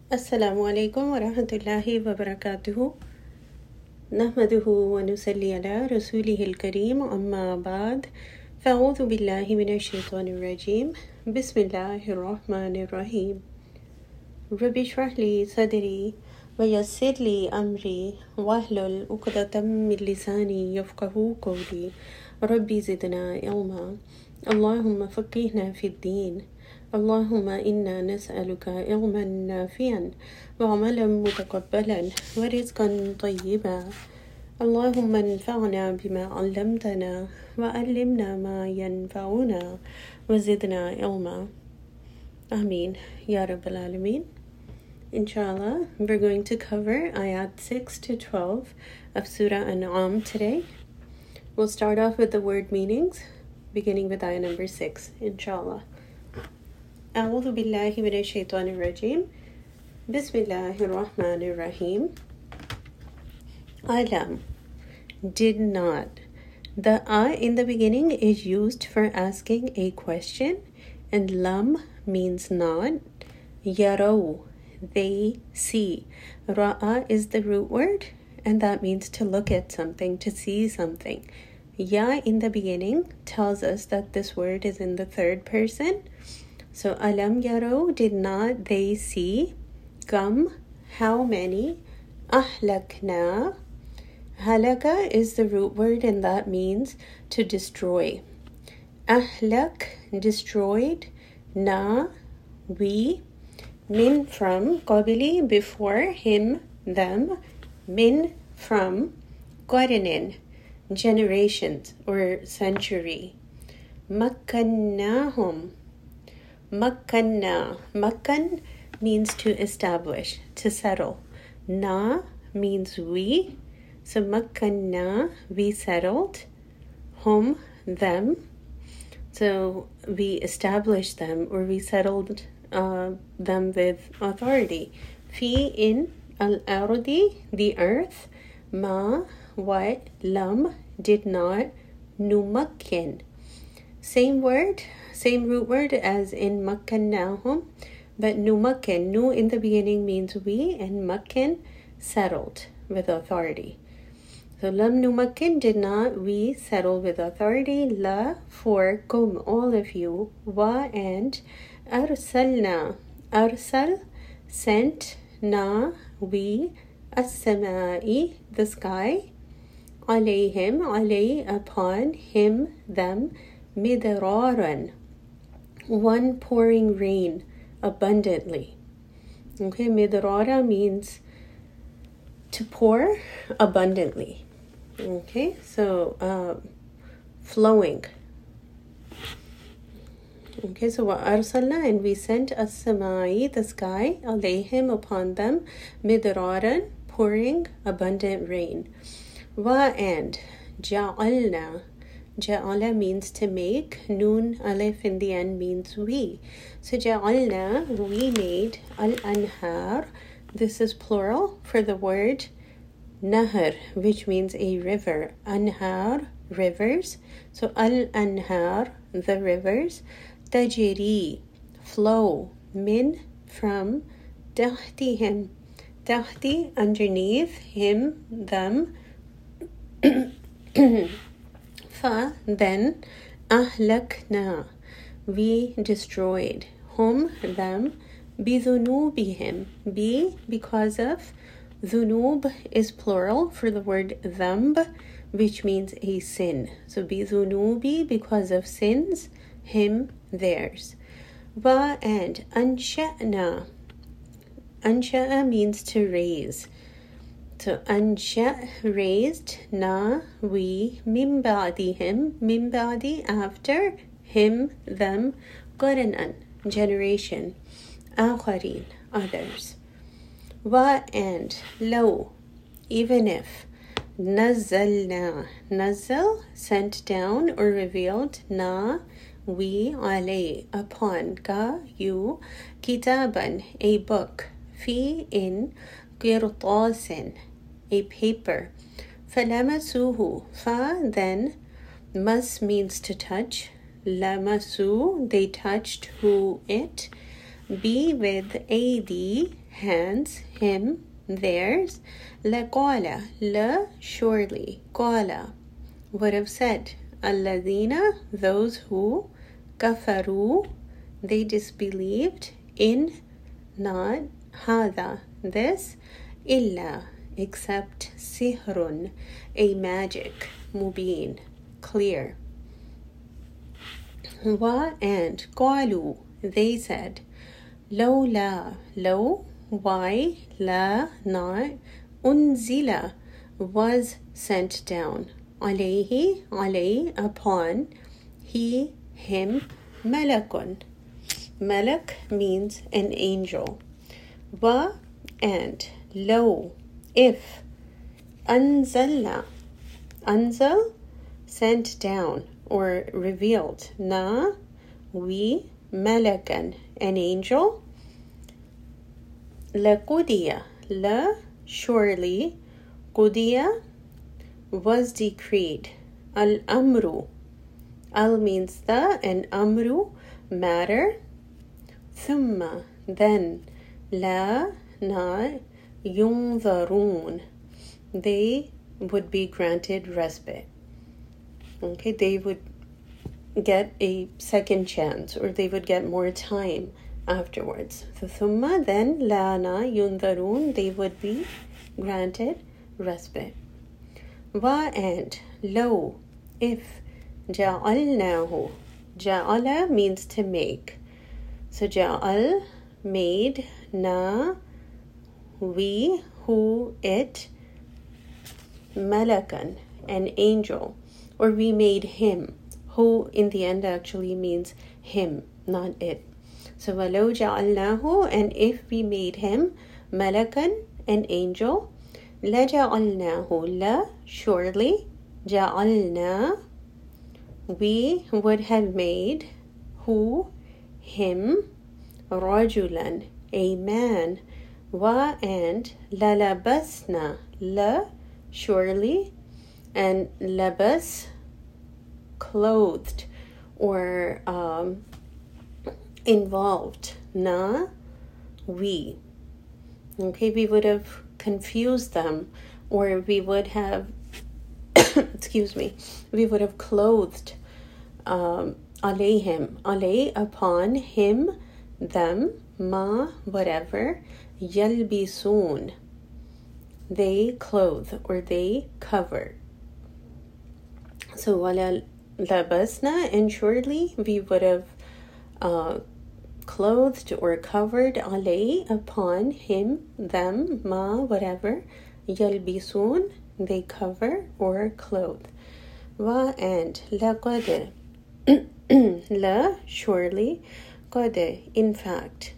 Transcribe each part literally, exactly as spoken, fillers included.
السلام عليكم ورحمة الله وبركاته. نحمده ونصلي على رسوله الكريم، أما بعد، فأعوذ بالله من الشيطان الرجيم. بسم الله الرحمن الرحيم. رب اشرح لي صدري ويسر لي أمري واحلل عقدة من لساني يفقهوا قولي. ربي زدنا علما. اللهم فقهنا في الدين. اللهم إنا نسألك علما نافعا وعملا متقبلا ورزقا طيبا. اللهم انفعنا بما علمتنا وعلمنا ما ينفعنا وزدنا علما. Ameen, Ya Rabbal Alameen. Inshallah, we're going to cover ayat six to twelve of Surah An'am today. We'll start off with the word meanings, beginning with ayah number six, inshallah. أعوذ بالله من الشيطان الرجيم. بسم الله الرحمن الرحيم. Alam, did not. The a in the beginning is used for asking a question, and lam means not. Yarau, they see. Ra'a is the root word, and that means to look at something, to see something. Ya in the beginning tells us that this word is in the third person. So, alam yarau, did not they see? Kam, how many? Ahlakna. Halaka is the root word, and that means to destroy. Ahlak, destroyed. Na, we. Min, from. Qabili, before. Him, them. Min, from. Qarnin, generations or century. Makkannahum. Makkanna. Makkan means to establish, to settle. Na means we. So makkanna, we settled. Hum, them. So we established them, or we settled uh, them with authority. Fi, in. Al-ardi, the earth. Ma, what. Lam, did not. Numakkin. Same word, same root word as in makkannahum, but numakkin, nu in the beginning means we, and makkin, settled with authority. So lam numakkin, did not we settle with authority. La, for kum, all of you. Wa, and. Arsalna, arsal, sent. Na, we. As-samai, the sky. Alayhim, alay, upon. Him, them. Midraran, one pouring rain abundantly. Okay, midrara means to pour abundantly. Okay, so um, flowing. Okay, so wa arsalna, and we sent as-samai, the sky, alayhim, upon them, midraran, pouring abundant rain. Wa, and ja'alna. Ja'ala means to make. Noon, alif in the end means we. So ja'alna, we made. Al-anhar, this is plural for the word nahar, which means a river. Anhar, rivers. So al-anhar, the rivers. Tajiri, flow. Min, from. Tahtihim, tahti, underneath. Him, them. Fa, then. Ahlakna, we destroyed. Hum, them. Bidhunubihim, be, because of. Dhunub is plural for the word dhamb, which means a sin. So bidhunubi, because of sins. Him, theirs. Wa, and. Ansha'na. Ansha'a means to raise. So ansha, raised. Na, we. Min ba'dihim, min ba'di, after. Him, them. Qarnan, generation. Akharin, others. Wa, and. Law, even if. Nazzalna, nazzal, sent down or revealed. Na, we. Alay, upon. Ka, you. Kitaban, a book. Fi, in. Qirtasin, a paper. Falamasuhu, fa, then. Mas means to touch. Lamasu, they touched. Who, it. Be, with. Adi, hands, him, theirs, لقال, la, surely, قال, would have said, الذين, those who, كفروا, they disbelieved, in, not, هذا, this, إلا, except, sihrun, a magic, mubin, clear. Wa, and, قالوا, they said, لولا, low, why, la, not, unzila, was sent down, alayhi, alay, upon, he, him, malakun. Malak means an angel. Wa, and, low, if, anzalna, anzal, sent down or revealed, na, we, malakan, an angel, laqudiya, la, surely, qudiya, was decreed, al-amru, al means the, and amru, matter, thumma, then, la, not, yunzarun, they would be granted respite. Okay, they would get a second chance, or they would get more time afterwards. So thumma, then, lana, yundarun, they would be granted respite. Wa, and, low, if, ja'alnahu, ja'ala means to make. So ja'al, made, na, we, who, it, malakan, an angel, or we made him, who in the end actually means him, not it. So walau ja'alnahu, and if we made him, malakan, an angel, la ja'alnahu, la, surely, ja'alna, we would have made, who, him, rajulan, a man, wa, and, la labasna, la, surely, and labas, clothed, or um, involved, na, we. Okay, we would have confused them, or we would have, excuse me, we would have clothed, um, alayhim, alay, upon him, them, ma, whatever, yalbisun, they clothe, or they cover. So wala labasna, and surely we would have uh, clothed or covered, alay, upon him, them, ma, whatever, yalbisun, they cover or clothe. Wa, and, laqad, la, surely, qad, in fact,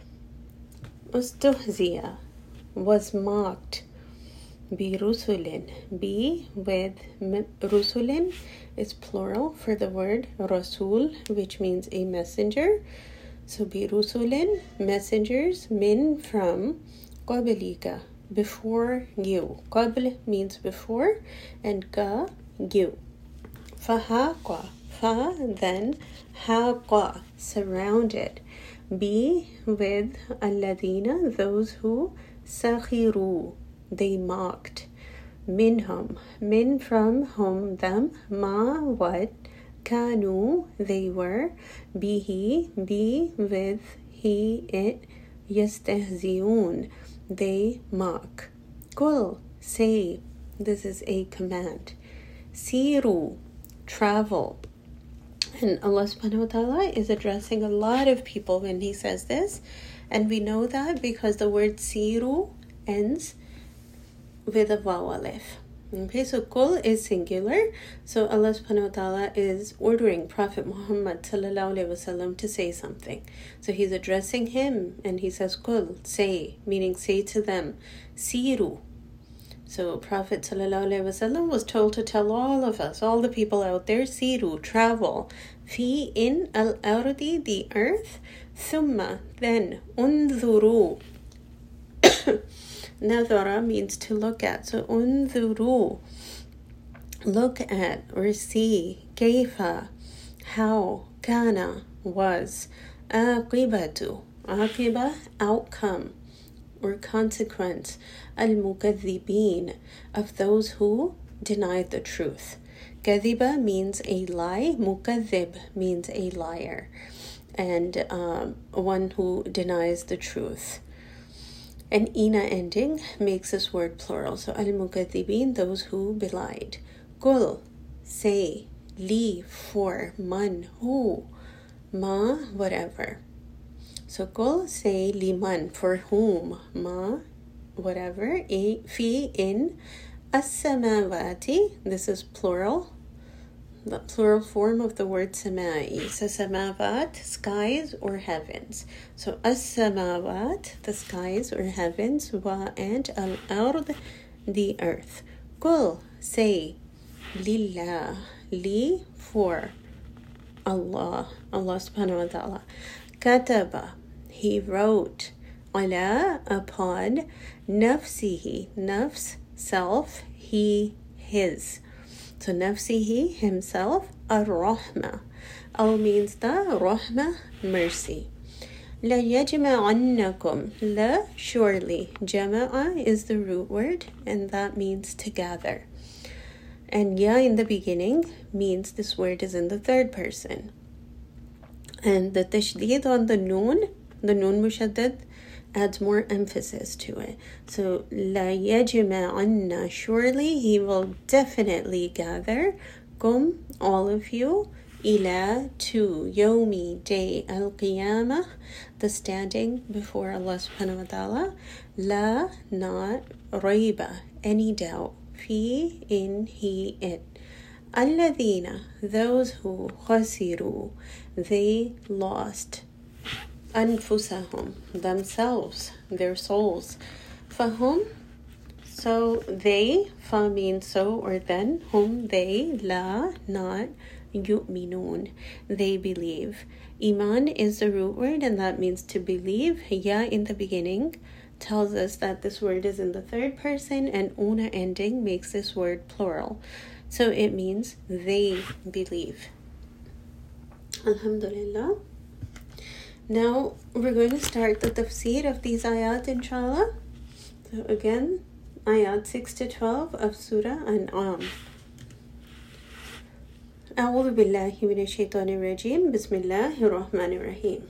ustuhziya, was mocked, bi rusulin, bi, with, rusulin is plural for the word rasul, which means a messenger. So bi rusulin, messengers, min, from, qablika, before you. Qabl means before, and ka, you. Fahaqa, fa, then, haqa, surrounded, be, with, alladina, those who, sakhiru, they mocked, minhum, min, from, whom, them, ma, what, kanu, they were, bihi, be, with, he, it, yastehziun, they mock. Kul, say, this is a command. Siru, travel. And Allah subhanahu wa ta'ala is addressing a lot of people when he says this. And we know that because the word siru ends with a vaw alif. Okay, so kul is singular. So Allah subhanahu wa ta'ala is ordering Prophet Muhammad sallallahu alaihi wasallam to say something. So he's addressing him and he says kul, say, meaning say to them, siru. So Prophet sallallahu alaihi wasallam was told to tell all of us, all the people out there, siru, travel, fi, in, al-ardi, the earth, thumma, then, unzuru. Nadhara means to look at. So unzuru, look at or see. Kaifa, how. Kana, was. Aqibatu, aqiba, outcome. or consequence, al-mukaththibin, of those who denied the truth. Kadhiba means a lie, mukaththib means a liar, and um, one who denies the truth. An ina ending makes this word plural. So al-mukaththibin, those who belied. Qul, say. Li, for. Man, who. Ma, whatever. So qul, say. Liman, for whom. Ma, whatever. E, fi, in. As-samawati, this is plural. The plural form of the word samai. So samawat, skies or heavens. So as-samawat, the skies or heavens, wa, and al-ard, the earth. Qul, say. Lillah, li, for. Allah, Allah subhanahu wa ta'ala. Kataba, he wrote. Ala, upon. Nafsihi, nafs, self. He, his. So nafsihi, himself. Ar-Rahma. Al means the, Rahma, mercy. La yajma'annakum. La, surely. Jama'a is the root word, and that means to gather. And ya in the beginning means this word is in the third person. And the tashdid on the noon, the noon mushaddad, adds more emphasis to it. So, la yajma'anna, surely he will definitely gather, kum, all of you, ila, to, yomi, day, al-qiyamah, the standing before Allah subhanahu wa ta'ala, la, not, rayba, any doubt, fi, in, he, it. Alladhina, those who, khasiru, they lost. Anfusahum, themselves, their souls. Fahum, so they, fa means so or then, hum, they, la, not, yu'minun, they believe. Iman is the root word, and that means to believe. Ya in the beginning tells us that this word is in the third person, and una ending makes this word plural. So it means they believe. Alhamdulillah. Now we're going to start the tafsir of these ayat, inshallah. So again, ayat six to twelve of Surah An'am. أعوذ بالله من الشيطان الرجيم بسم الله الرحمن الرحيم.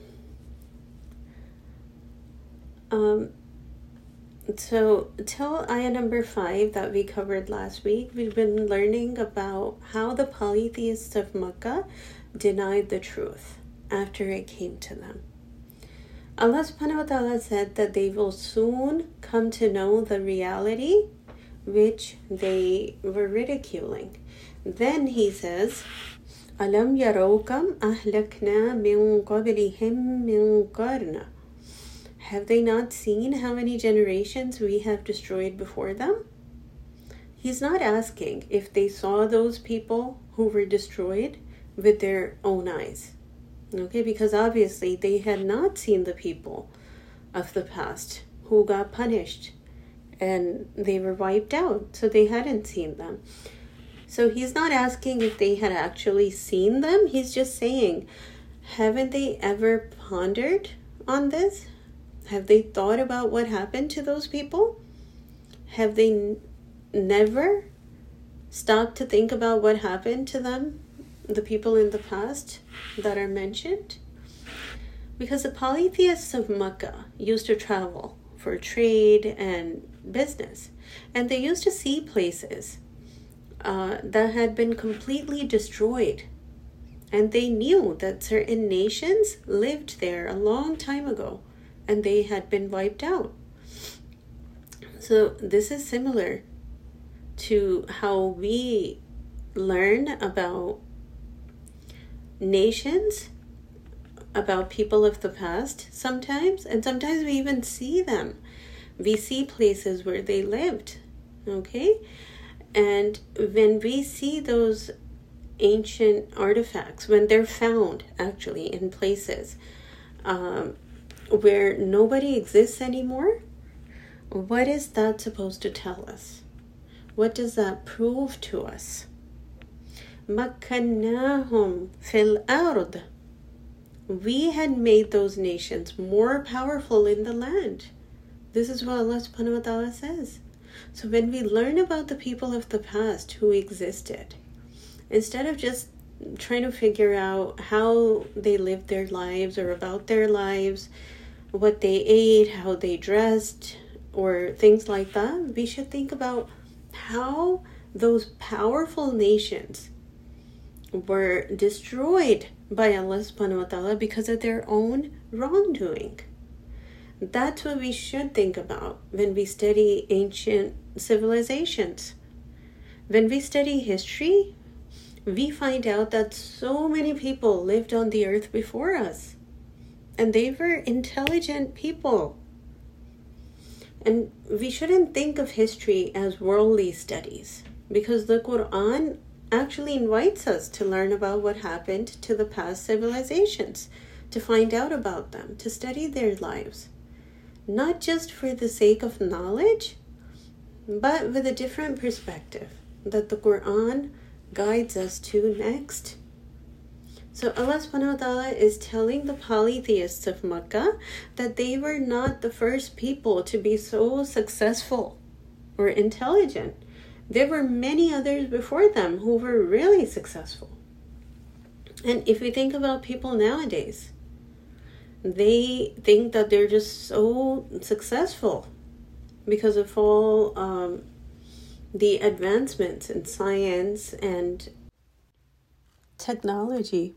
Um, so till ayah number five that we covered last week, we've been learning about how the polytheists of Makkah denied the truth after it came to them. Allah subhanahu wa ta'ala said that they will soon come to know the reality which they were ridiculing. Then he says, Alam yarawkam ahlakna min qablihim min qarna. Have they not seen how many generations we have destroyed before them? He's not asking if they saw those people who were destroyed with their own eyes. Okay, because obviously they had not seen the people of the past who got punished and they were wiped out, so they hadn't seen them. So he's not asking if they had actually seen them. He's just saying, haven't they ever pondered on this? Have they thought about what happened to those people? Have they n- never stopped to think about what happened to them, the people in the past that are mentioned? Because the polytheists of Makkah used to travel for trade and business, and they used to see places uh, that had been completely destroyed, and they knew that certain nations lived there a long time ago and they had been wiped out. So this is similar to how we learn about nations, about people of the past sometimes, and sometimes we even see them. We see places where they lived, okay? And when we see those ancient artifacts, when they're found actually in places um, where nobody exists anymore, what is that supposed to tell us? What does that prove to us? مَكَّنَّاهُمْ فِي الْأَرْضِ. We had made those nations more powerful in the land. This is what Allah subhanahu wa ta'ala says. So when we learn about the people of the past who existed, instead of just trying to figure out how they lived their lives or about their lives, what they ate, how they dressed, or things like that, we should think about how those powerful nations were destroyed by Allah subhanahu wa ta'ala because of their own wrongdoing. That's what we should think about when we study ancient civilizations. When we study history, we find out that so many people lived on the earth before us, and they were intelligent people. And we shouldn't think of history as worldly studies, because the Quran actually invites us to learn about what happened to the past civilizations, to find out about them, to study their lives. Not just for the sake of knowledge, but with a different perspective that the Quran guides us to next. So Allah subhanahu wa ta'ala is telling the polytheists of Makkah that they were not the first people to be so successful or intelligent. There were many others before them who were really successful. And if we think about people nowadays, they think that they're just so successful because of all um, the advancements in science and technology.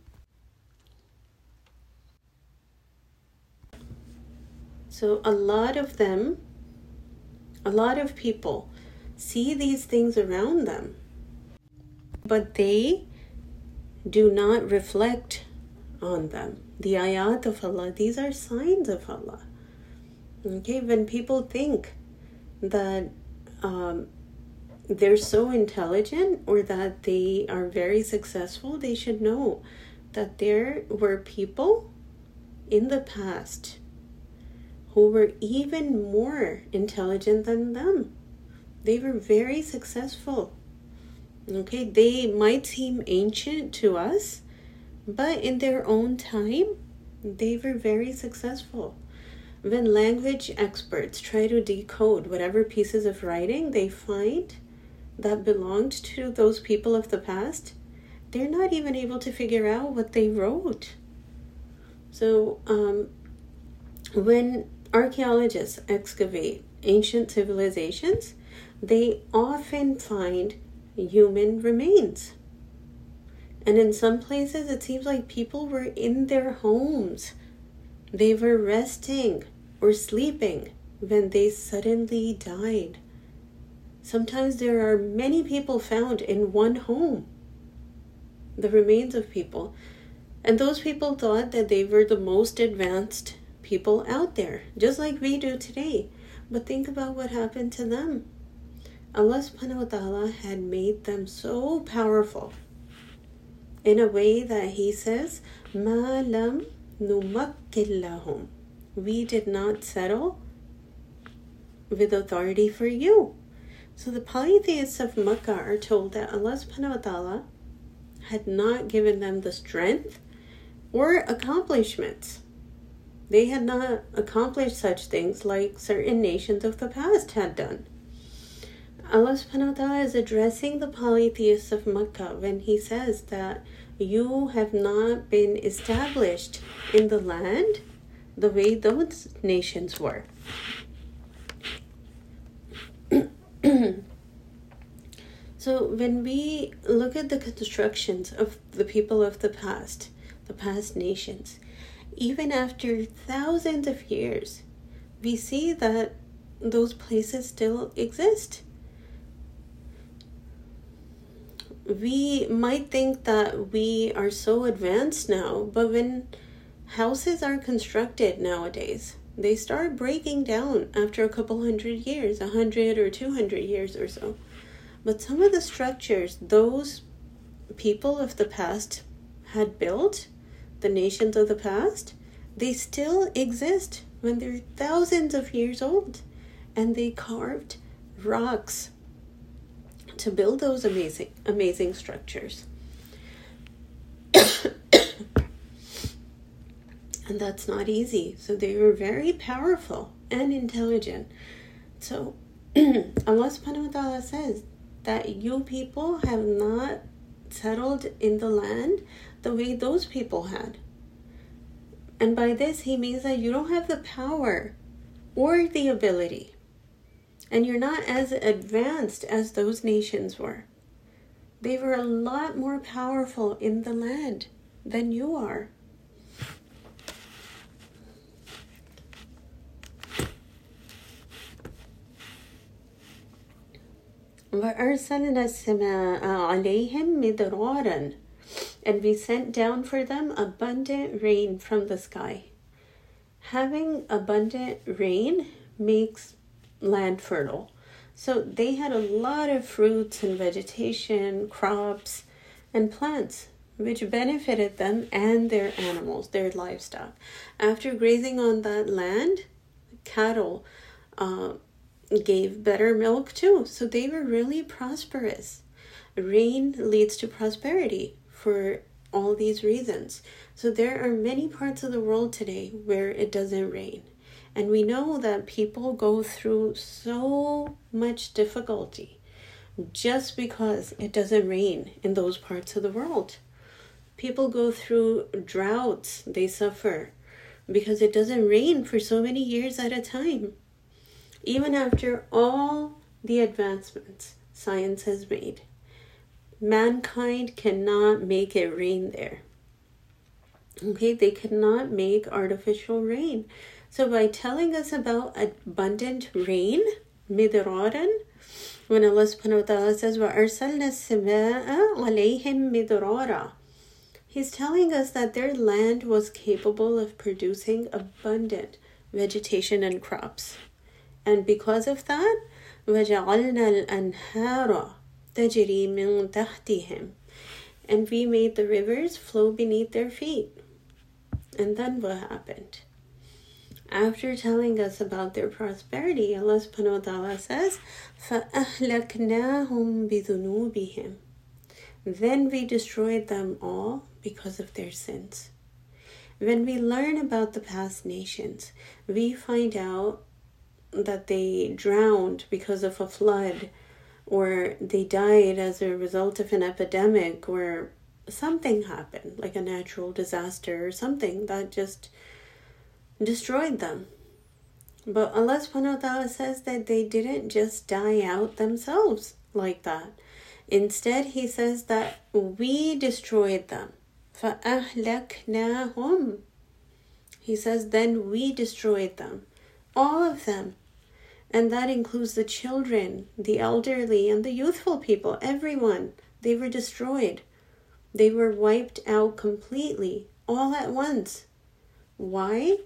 So a lot of them, a lot of people see these things around them, but they do not reflect on them. The ayat of Allah, these are signs of Allah. Okay, when people think that um, they're so intelligent or that they are very successful, they should know that there were people in the past who were even more intelligent than them. They were very successful. Okay, they might seem ancient to us, but in their own time, they were very successful. When language experts try to decode whatever pieces of writing they find that belonged to those people of the past, they're not even able to figure out what they wrote. So um, when archaeologists excavate ancient civilizations, they often find human remains. And in some places, it seems like people were in their homes. They were resting or sleeping when they suddenly died. Sometimes there are many people found in one home, the remains of people. And those people thought that they were the most advanced people out there, just like we do today. But think about what happened to them. Allah subhanahu wa ta'ala had made them so powerful in a way that He says, مَا لَمْ نُمَكِّنْ لَهُمْ. We did not settle with authority for you. So the polytheists of Makkah are told that Allah subhanahu wa ta'ala had not given them the strength or accomplishments. They had not accomplished such things like certain nations of the past had done. Allah subhanahu wa ta'ala is addressing the polytheists of Makkah when He says that you have not been established in the land the way those nations were. So when we look at the constructions of the people of the past, the past nations, even after thousands of years, we see that those places still exist. We might think that we are so advanced now, but when houses are constructed nowadays, they start breaking down after a couple hundred years, a hundred or two hundred years or so. But some of the structures those people of the past had built, the nations of the past, they still exist when they're thousands of years old. And they carved rocks to build those amazing, amazing structures. And that's not easy. So they were very powerful. and intelligent. So Allah subhanahu wa ta'ala says that you people have not settled in the land the way those people had. And by this, he means that you don't have the power or the ability. And you're not as advanced as those nations were. They were a lot more powerful in the land than you are. وَأَرْسَلْنَا السَّمَاءَ عَلَيْهِمْ مِدْرَارًا, and we sent down for them abundant rain from the sky. Having abundant rain makes land fertile. So they had a lot of fruits and vegetation, crops, and plants, which benefited them and their animals, their livestock. After grazing on that land, cattle uh, gave better milk too. So they were really prosperous. Rain leads to prosperity for all these reasons. So there are many parts of the world today where it doesn't rain. And we know that people go through so much difficulty just because it doesn't rain in those parts of the world. People go through droughts. They suffer because it doesn't rain for so many years at a time. Even after all the advancements science has made, mankind cannot make it rain there. Okay, they cannot make artificial rain. So by telling us about abundant rain, midraran, when Allah subhanahu wa ta'ala says, وَأَرْسَلْنَا السَّمَاءَ عَلَيْهِمْ مِدْرَارًا, He's telling us that their land was capable of producing abundant vegetation and crops. And because of that, وَجَعَلْنَا الْأَنْهَارَ تَجْرِي مِنْ تَحْتِهِمْ, and we made the rivers flow beneath their feet. And then what happened? After telling us about their prosperity, Allah subhanahu wa ta'ala says, فَأَهْلَكْنَاهُمْ بِذُنُوبِهِمْ, then we destroyed them all because of their sins. When we learn about the past nations, we find out that they drowned because of a flood, or they died as a result of an epidemic, or something happened, like a natural disaster or something that just destroyed them. But Allah subhanahu wa ta'ala says that they didn't just die out themselves like that. Instead, He says that we destroyed them. فَأَهْلَكْنَاهُمْ, He says then we destroyed them, all of them. And that includes the children, the elderly, and the youthful people, everyone. They were destroyed. They were wiped out completely, all at once. Why?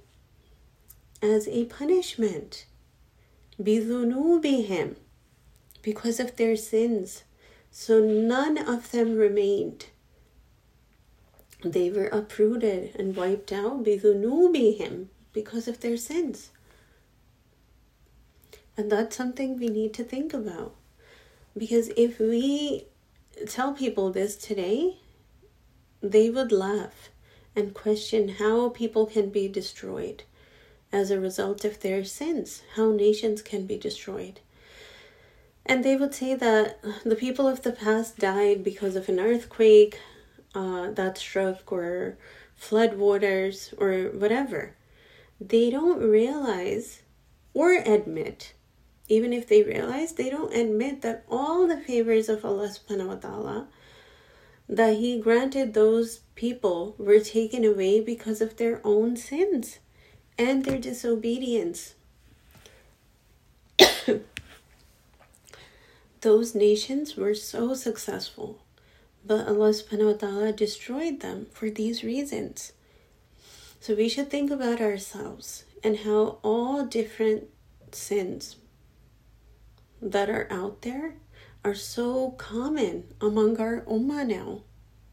As a punishment. بِذُنُوبِهِمْ, because of their sins. So none of them remained. They were uprooted and wiped out بِذُنُوبِهِمْ, because of their sins. And that's something we need to think about. Because if we tell people this today, they would laugh and question how people can be destroyed as a result of their sins, how nations can be destroyed. And they would say that the people of the past died because of an earthquake uh, that struck, or flood waters, or whatever. They don't realize or admit, even if they realize, they don't admit that all the favors of Allah subhanahu wa ta'ala that He granted those people were taken away because of their own sins and their disobedience. Those nations were so successful, but Allah subhanahu wa ta'ala destroyed them for these reasons. So we should think about ourselves and how all different sins that are out there are so common among our ummah now.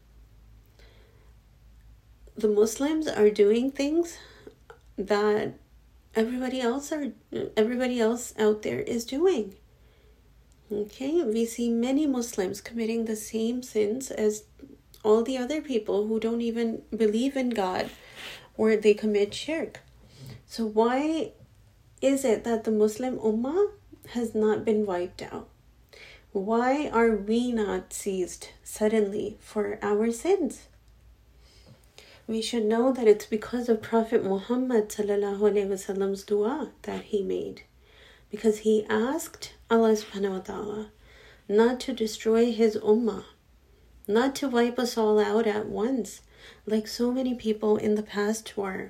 The Muslims are doing things that everybody else are everybody else out there is doing. Okay, we see many Muslims committing the same sins as all the other people who don't even believe in God, or they commit shirk. So why is it that the Muslim Ummah has not been wiped out? Why are we not seized suddenly for our sins? We should know that it's because of Prophet Muhammad sallallahu alaihi wasallam's dua that he made. Because he asked Allah subhanahu wa ta'ala not to destroy his ummah, not to wipe us all out at once, like so many people in the past were.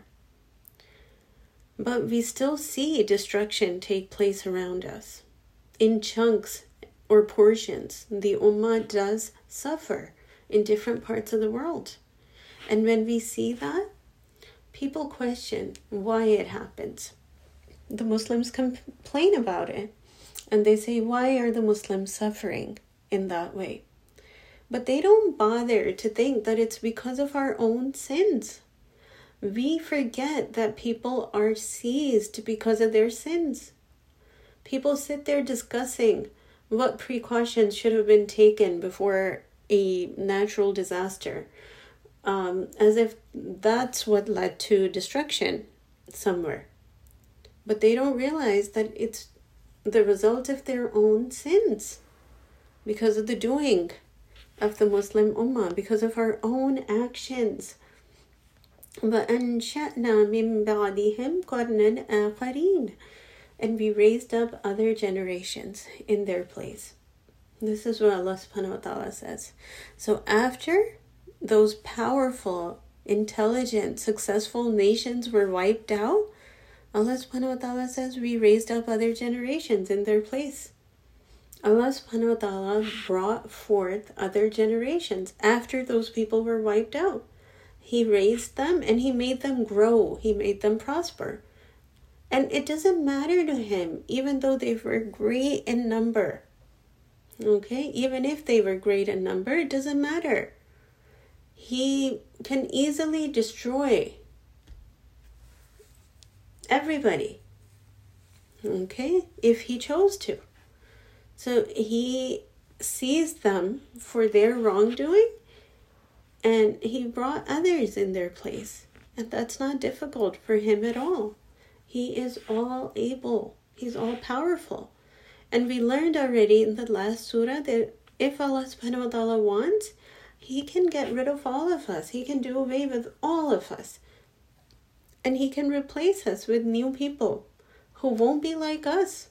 But we still see destruction take place around us. In chunks or portions, the ummah does suffer in different parts of the world. And when we see that, people question why it happens. The Muslims complain about it. And they say, why are the Muslims suffering in that way? But they don't bother to think that it's because of our own sins. We forget that people are seized because of their sins. People sit there discussing what precautions should have been taken before a natural disaster, um, as if that's what led to destruction somewhere. But they don't realize that it's the result of their own sins, because of the doing of the Muslim Ummah, because of our own actions. وَأَنْشَأْنَا مِن بَعْدِهِمْ قَرْنًا آخَرِينَ, and we raised up other generations in their place. This is what Allah subhanahu wa ta'ala says. So after those powerful, intelligent, successful nations were wiped out, Allah subhanahu wa ta'ala says we raised up other generations in their place. Allah subhanahu wa ta'ala brought forth other generations after those people were wiped out. He raised them and he made them grow. He made them prosper. And it doesn't matter to him, even though they were great in number. Okay? Even if they were great in number, it doesn't matter. He can easily destroy everybody. Okay? If he chose to. So he seized them for their wrongdoing, and he brought others in their place. And that's not difficult for him at all. He is all able. He's all powerful. And we learned already in the last surah that if Allah subhanahu wa ta'ala wants, he can get rid of all of us. He can do away with all of us. And he can replace us with new people who won't be like us.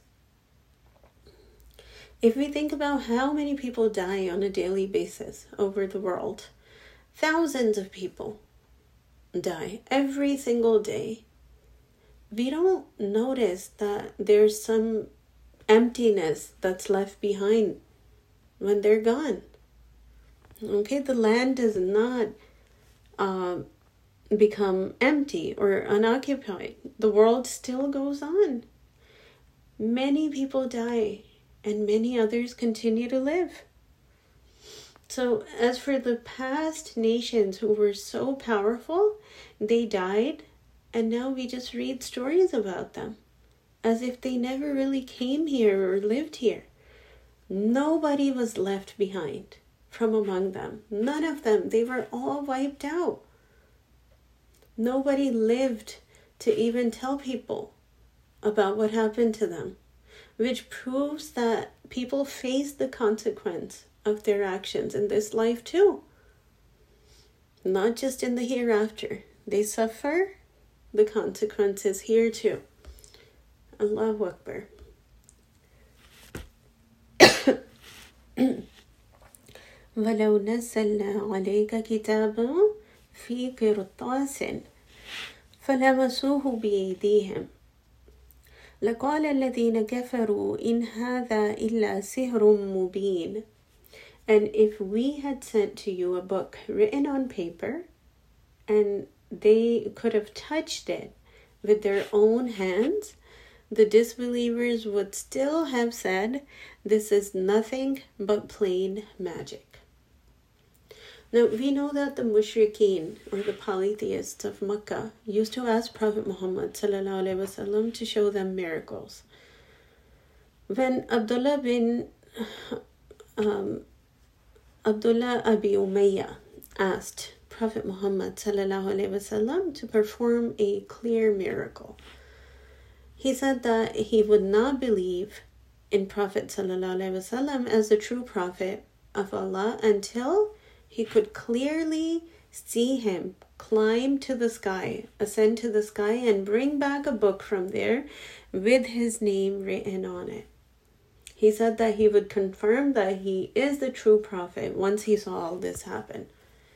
If we think about how many people die on a daily basis over the world, thousands of people die every single day. We don't notice that there's some emptiness that's left behind when they're gone. Okay, the land does not uh, become empty or unoccupied. The world still goes on. Many people die and many others continue to live. So as for the past nations who were so powerful, they died, and now we just read stories about them as if they never really came here or lived here. Nobody was left behind from among them. None of them. They were all wiped out. Nobody lived to even tell people about what happened to them, which proves that people face the consequence of their actions in this life too. Not just in the hereafter. They suffer the consequences here too. Allahu Akbar. وَلَوْ نَزَّلْنَا عَلَيْكَ كِتَابًا فِي قِرْطَاسٍ فَلَمَسُوهُ بِأَيْدِيهِمْ لَقَالَ الَّذِينَ كَفَرُوا إِنْ هَذَا إِلَّا سِحْرٌ مُبِينٌ. And if we had sent to you a book written on paper, and they could have touched it with their own hands, the disbelievers would still have said, this is nothing but plain magic. Now, we know that the mushrikeen, or the polytheists of Makkah, used to ask Prophet Muhammad sallallahu alaihi wasallam to show them miracles. When Abdullah bin um, Abdullah Abi Umayyah asked Prophet Muhammad sallallahu alaihi wasallam to perform a clear miracle, he said that he would not believe in Prophet sallallahu alaihi wasallam as the true prophet of Allah until he could clearly see him climb to the sky, ascend to the sky, and bring back a book from there with his name written on it. He said that he would confirm that he is the true prophet once he saw all this happen.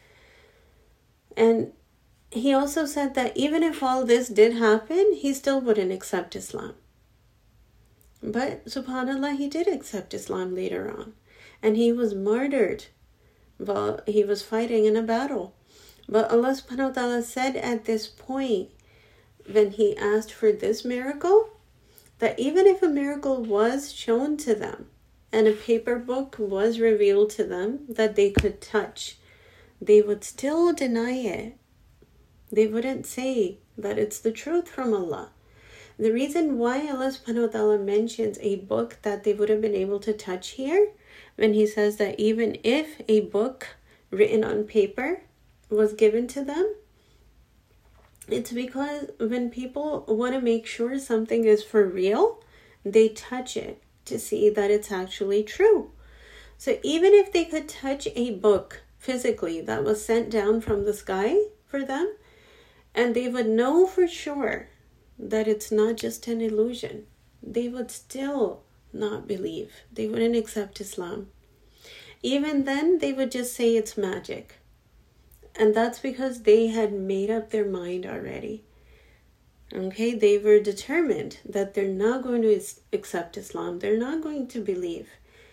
And he also said that even if all this did happen, he still wouldn't accept Islam. But subhanAllah, he did accept Islam later on. And he was martyred while he was fighting in a battle. But Allah subhanahu wa ta'ala said at this point, when he asked for this miracle, that even if a miracle was shown to them and a paper book was revealed to them that they could touch, they would still deny it. They wouldn't say that it's the truth from Allah. The reason why Allah subhanahu wa ta'ala mentions a book that they would have been able to touch here, when he says that even if a book written on paper was given to them, it's because when people want to make sure something is for real, they touch it to see that it's actually true. So even if they could touch a book physically that was sent down from the sky for them, and they would know for sure that it's not just an illusion, they would still not believe. They wouldn't accept Islam. Even then, they would just say it's magic. And that's because they had made up their mind already. Okay, they were determined that they're not going to accept Islam. They're not going to believe.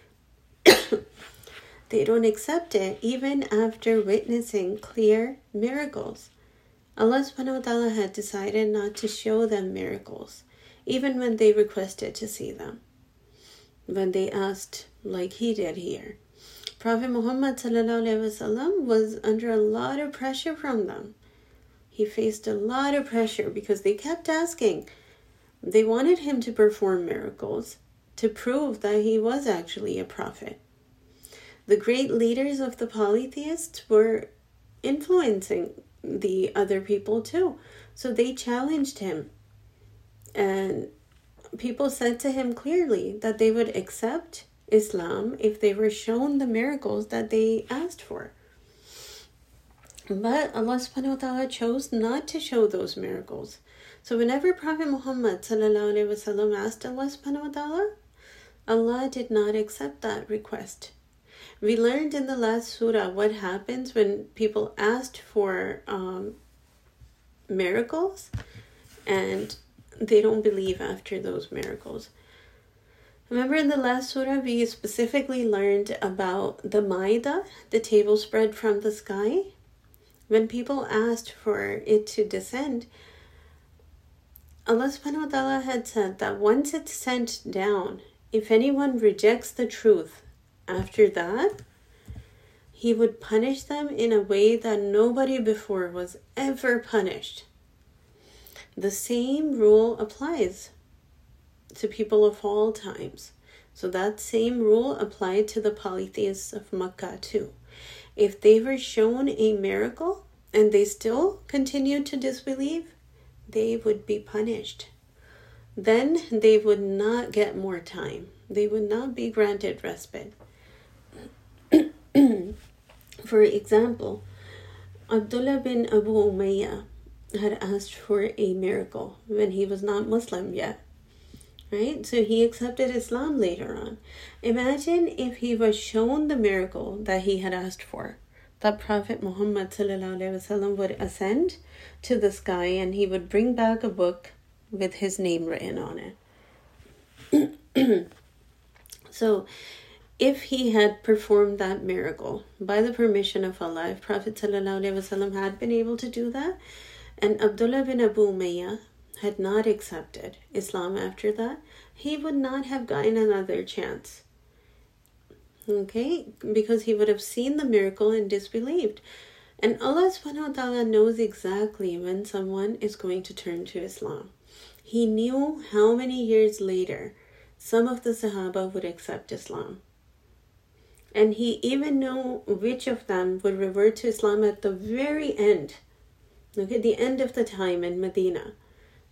They don't accept it even after witnessing clear miracles. Allah subhanahu wa ta'ala had decided not to show them miracles, even when they requested to see them. When they asked, like he did here. Prophet Muhammad sallallahu alaihi wasallam was under a lot of pressure from them. He faced a lot of pressure because they kept asking. They wanted him to perform miracles to prove that he was actually a prophet. The great leaders of the polytheists were influencing the other people too. So they challenged him. And people said to him clearly that they would accept Islam if they were shown the miracles that they asked for. But Allah subhanahu wa ta'ala chose not to show those miracles. So whenever Prophet Muhammad sallallahu alaihi wasallam asked Allah subhanahu wa ta'ala, Allah did not accept that request. We learned in the last surah what happens when people asked for um, miracles and they don't believe after those miracles. Remember in the last surah, we specifically learned about the Maida, the table spread from the sky. When people asked for it to descend, Allah subhanahu wa ta'ala had said that once it's sent down, if anyone rejects the truth after that, He would punish them in a way that nobody before was ever punished. The same rule applies to people of all times. So that same rule applied to the polytheists of Makkah too. If they were shown a miracle and they still continued to disbelieve, they would be punished. Then they would not get more time. They would not be granted respite. For example, Abdullah bin Abu Umayyah had asked for a miracle when he was not Muslim yet. Right? So he accepted Islam later on. Imagine if he was shown the miracle that he had asked for. That Prophet Muhammad sallallahu alaihi wasallam would ascend to the sky and he would bring back a book with his name written on it. So if he had performed that miracle by the permission of Allah, if Prophet sallallahu alaihi wasallam had been able to do that, and Abdullah bin Abu Umayyah had not accepted Islam after that, he would not have gotten another chance. Okay? Because he would have seen the miracle and disbelieved. And Allah subhanahu wa ta'ala knows exactly when someone is going to turn to Islam. He knew how many years later some of the Sahaba would accept Islam. And he even knew which of them would revert to Islam at the very end. Look at the end of the time in Medina.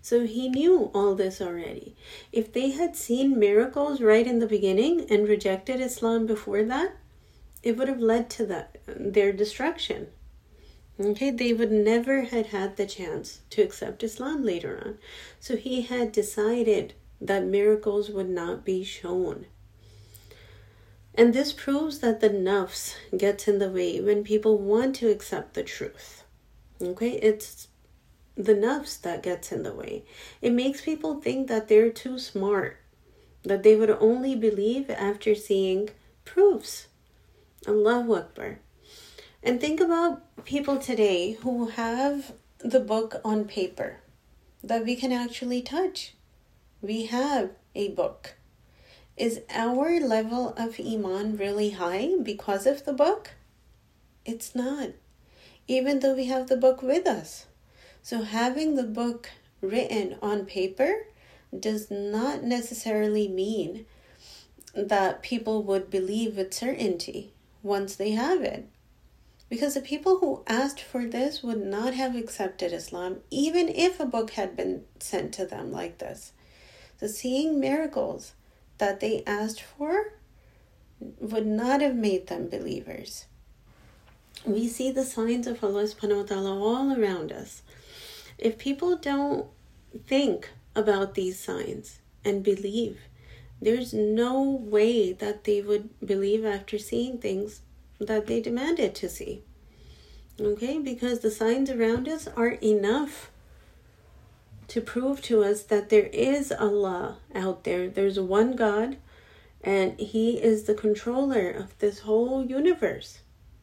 So he knew all this already. If they had seen miracles right in the beginning and rejected Islam before that, it would have led to that, their destruction. Okay, they would never have had the chance to accept Islam later on. So he had decided that miracles would not be shown. And this proves that the nafs gets in the way when people want to accept the truth. Okay, it's the nafs that gets in the way. It makes people think that they're too smart, that they would only believe after seeing proofs. Allahu Akbar. And think about people today who have the book on paper that we can actually touch. We have a book. Is our level of Iman really high because of the book? It's not. Even though we have the book with us. So having the book written on paper does not necessarily mean that people would believe with certainty once they have it. Because the people who asked for this would not have accepted Islam even if a book had been sent to them like this. So seeing miracles that they asked for would not have made them believers. We see the signs of Allah subhanahu wa ta'ala all around us. If people don't think about these signs and believe, there's no way that they would believe after seeing things that they demanded to see. Okay, because the signs around us are enough to prove to us that there is Allah out there. There's one God, and He is the controller of this whole universe.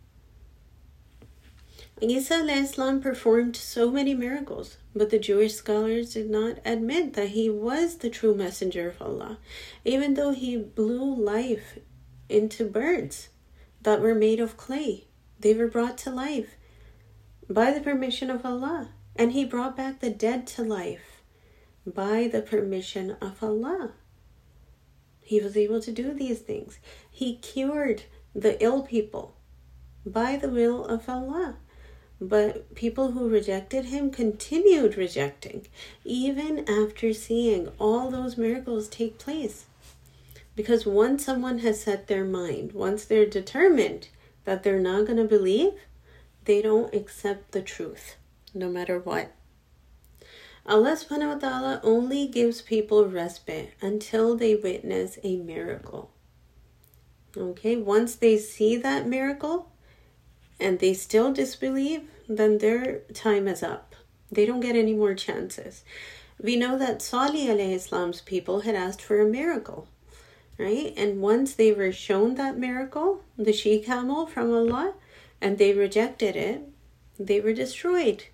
Isa alayhi salam performed so many miracles, but the Jewish scholars did not admit that he was the true messenger of Allah, even though he blew life into birds that were made of clay. They were brought to life by the permission of Allah, and he brought back the dead to life by the permission of Allah. He was able to do these things. He cured the ill people by the will of Allah. But people who rejected him continued rejecting, even after seeing all those miracles take place. Because once someone has set their mind, once they're determined that they're not going to believe, they don't accept the truth, no matter what. Allah subhanahu wa ta'ala only gives people respite until they witness a miracle. Okay, once they see that miracle, and they still disbelieve, then their time is up. They don't get any more chances. We know that Salih alayhi salam's people had asked for a miracle, right? And once they were shown that miracle, the she-camel from Allah, and they rejected it, they were destroyed.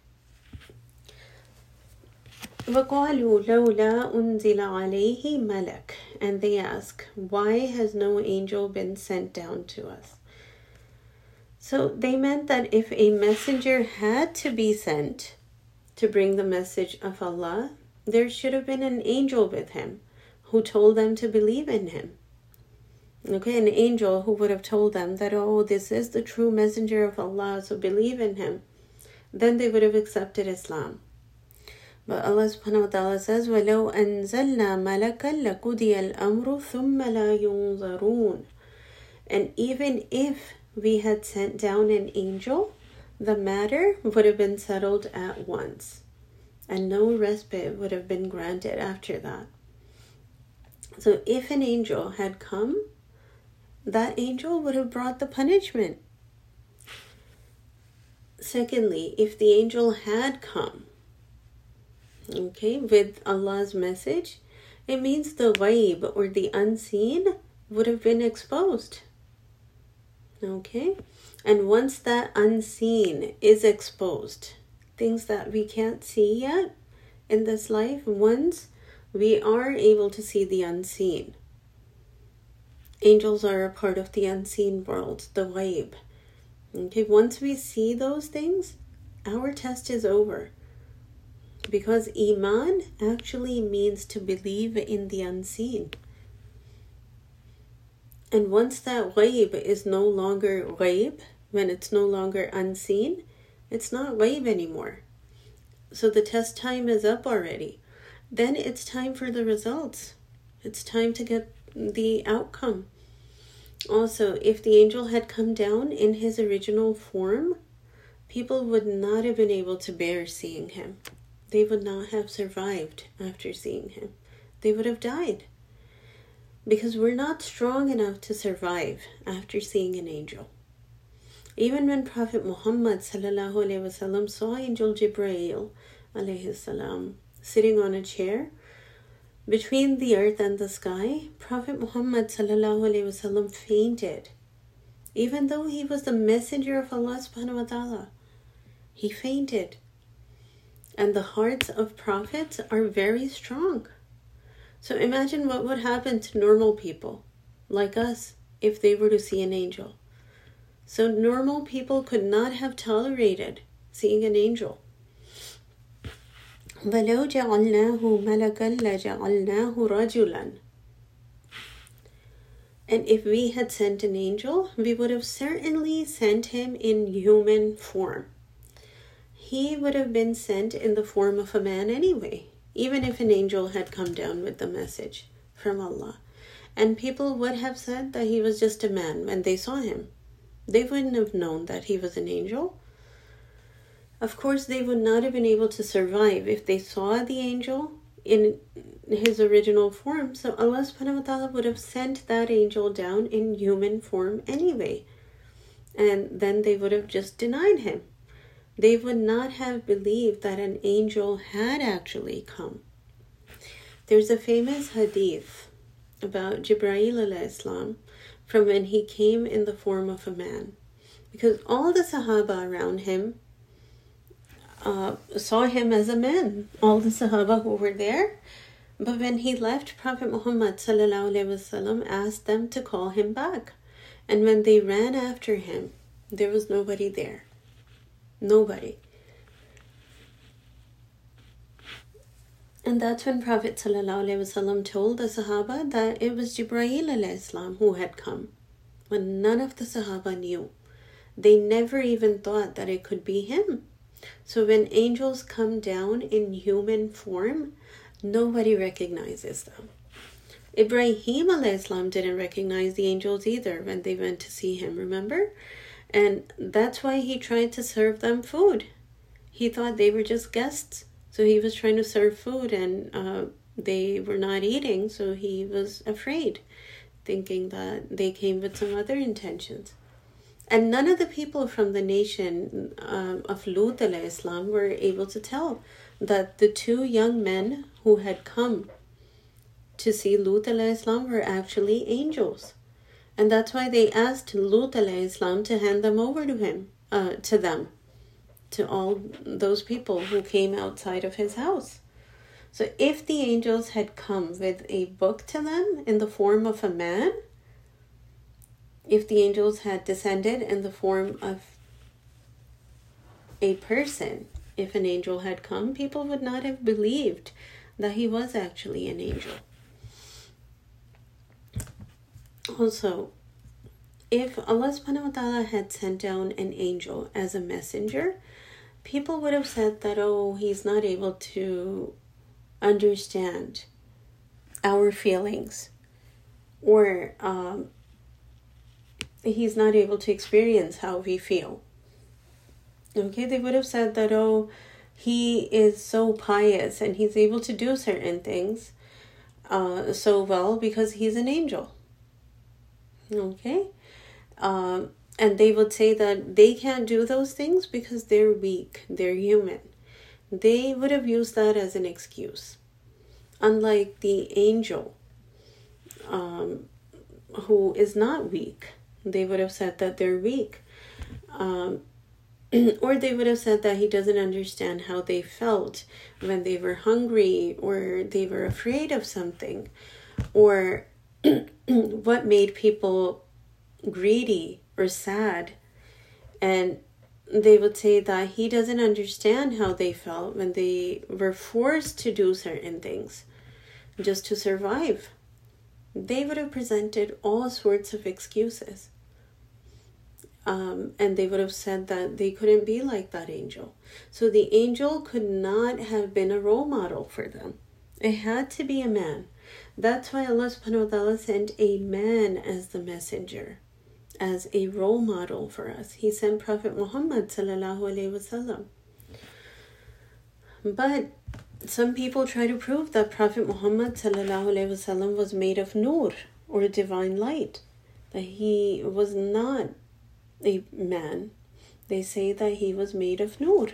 وَقَالُوا لَوْلَا أُنزِلَ عَلَيْهِ مَلَكٌ. And they ask, why has no angel been sent down to us? So they meant that if a messenger had to be sent to bring the message of Allah, there should have been an angel with him who told them to believe in him. Okay, an angel who would have told them that, oh, this is the true messenger of Allah, so believe in him. Then they would have accepted Islam. But Allah subhanahu wa ta'ala says, وَلَوْ أَنزَلْنَا مَلَكًا لَقُضِيَ الْأَمْرُ ثُمَّ لَا يُنظَرُونَ. And even if we had sent down an angel, the matter would have been settled at once, and no respite would have been granted after that. So if an angel had come, that angel would have brought the punishment. Secondly, if the angel had come, okay, with Allah's message, it means the ghaib, or the unseen, would have been exposed. Okay, and once that unseen is exposed, things that we can't see yet in this life, once we are able to see the unseen. Angels are a part of the unseen world, the ghaib. Okay, once we see those things, our test is over. Because Iman actually means to believe in the unseen. And once that ghaib is no longer ghaib, when it's no longer unseen, it's not ghaib anymore. So the test time is up already. then it's time for the results. It's time to get the outcome. Also, if the angel had come down in his original form, people would not have been able to bear seeing him. They would not have survived after seeing him. They would have died. Because we're not strong enough to survive after seeing an angel. Even when Prophet Muhammad sallallahu alaihi wasallam saw Angel Jibreel alayhi salam sitting on a chair between the earth and the sky, Prophet Muhammad sallallahu alaihi wasallam fainted. Even though he was the messenger of Allah subhanahu wa ta'ala, he fainted. And the hearts of prophets are very strong. So imagine what would happen to normal people like us if they were to see an angel. So normal people could not have tolerated seeing an angel. وَلَوْ جَعَلْنَاهُ مَلَكًا لَجَعَلْنَاهُ رَجُلًا. And if we had sent an angel, we would have certainly sent him in human form. He would have been sent in the form of a man anyway, even if an angel had come down with the message from Allah. And people would have said that he was just a man when they saw him. They wouldn't have known that he was an angel. Of course, they would not have been able to survive if they saw the angel in his original form. So Allah subhanahu wa ta'ala would have sent that angel down in human form anyway. And then they would have just denied him. They would not have believed that an angel had actually come. There's a famous hadith about Jibreel alayhi salam from when he came in the form of a man. Because all the Sahaba around him uh, saw him as a man. All the Sahaba who were there. But when he left, Prophet Muhammad sallallahu alaihi wasallam asked them to call him back. And when they ran after him, there was nobody there. Nobody. And that's when Prophet ﷺ told the Sahaba that it was Jibreel alayhi salam who had come. When none of the Sahaba knew. They never even thought that it could be him. So when angels come down in human form, nobody recognizes them. Ibrahim alayhi salam didn't recognize the angels either when they went to see him, remember? And that's why he tried to serve them food. He thought they were just guests. So he was trying to serve food and uh, they were not eating. So he was afraid, thinking that they came with some other intentions. And none of the people from the nation um, of Lut alayhi salam were able to tell that the two young men who had come to see Lut alayhi salam were actually angels. And that's why they asked Lut alayhi salam to hand them over to him, uh, to them, to all those people who came outside of his house. So if the angels had come with a book to them in the form of a man, if the angels had descended in the form of a person, if an angel had come, people would not have believed that he was actually an angel. Also, if Allah subhanahu wa ta'ala had sent down an angel as a messenger, people would have said that, oh, he's not able to understand our feelings, or um, he's not able to experience how we feel. Okay, they would have said that, oh, he is so pious and he's able to do certain things uh, so well because he's an angel. Okay, um, and they would say that they can't do those things because they're weak, they're human. They would have used that as an excuse. Unlike the angel, um, who is not weak, they would have said that they're weak. Um, or they would have said that he doesn't understand how they felt when they were hungry, or they were afraid of something, or what made people greedy or sad. And they would say that he doesn't understand how they felt when they were forced to do certain things just to survive. They would have presented all sorts of excuses. Um, and they would have said that they couldn't be like that angel. So the angel could not have been a role model for them. It had to be a man. That's why Allah subhanahu wa ta'ala sent a man as the messenger, as a role model for us. He sent Prophet Muhammad sallallahu alaihi wasallam. But some people try to prove that Prophet Muhammad sallallahu alaihi wasallam was made of nur, or divine light, that he was not a man. They say that he was made of nur,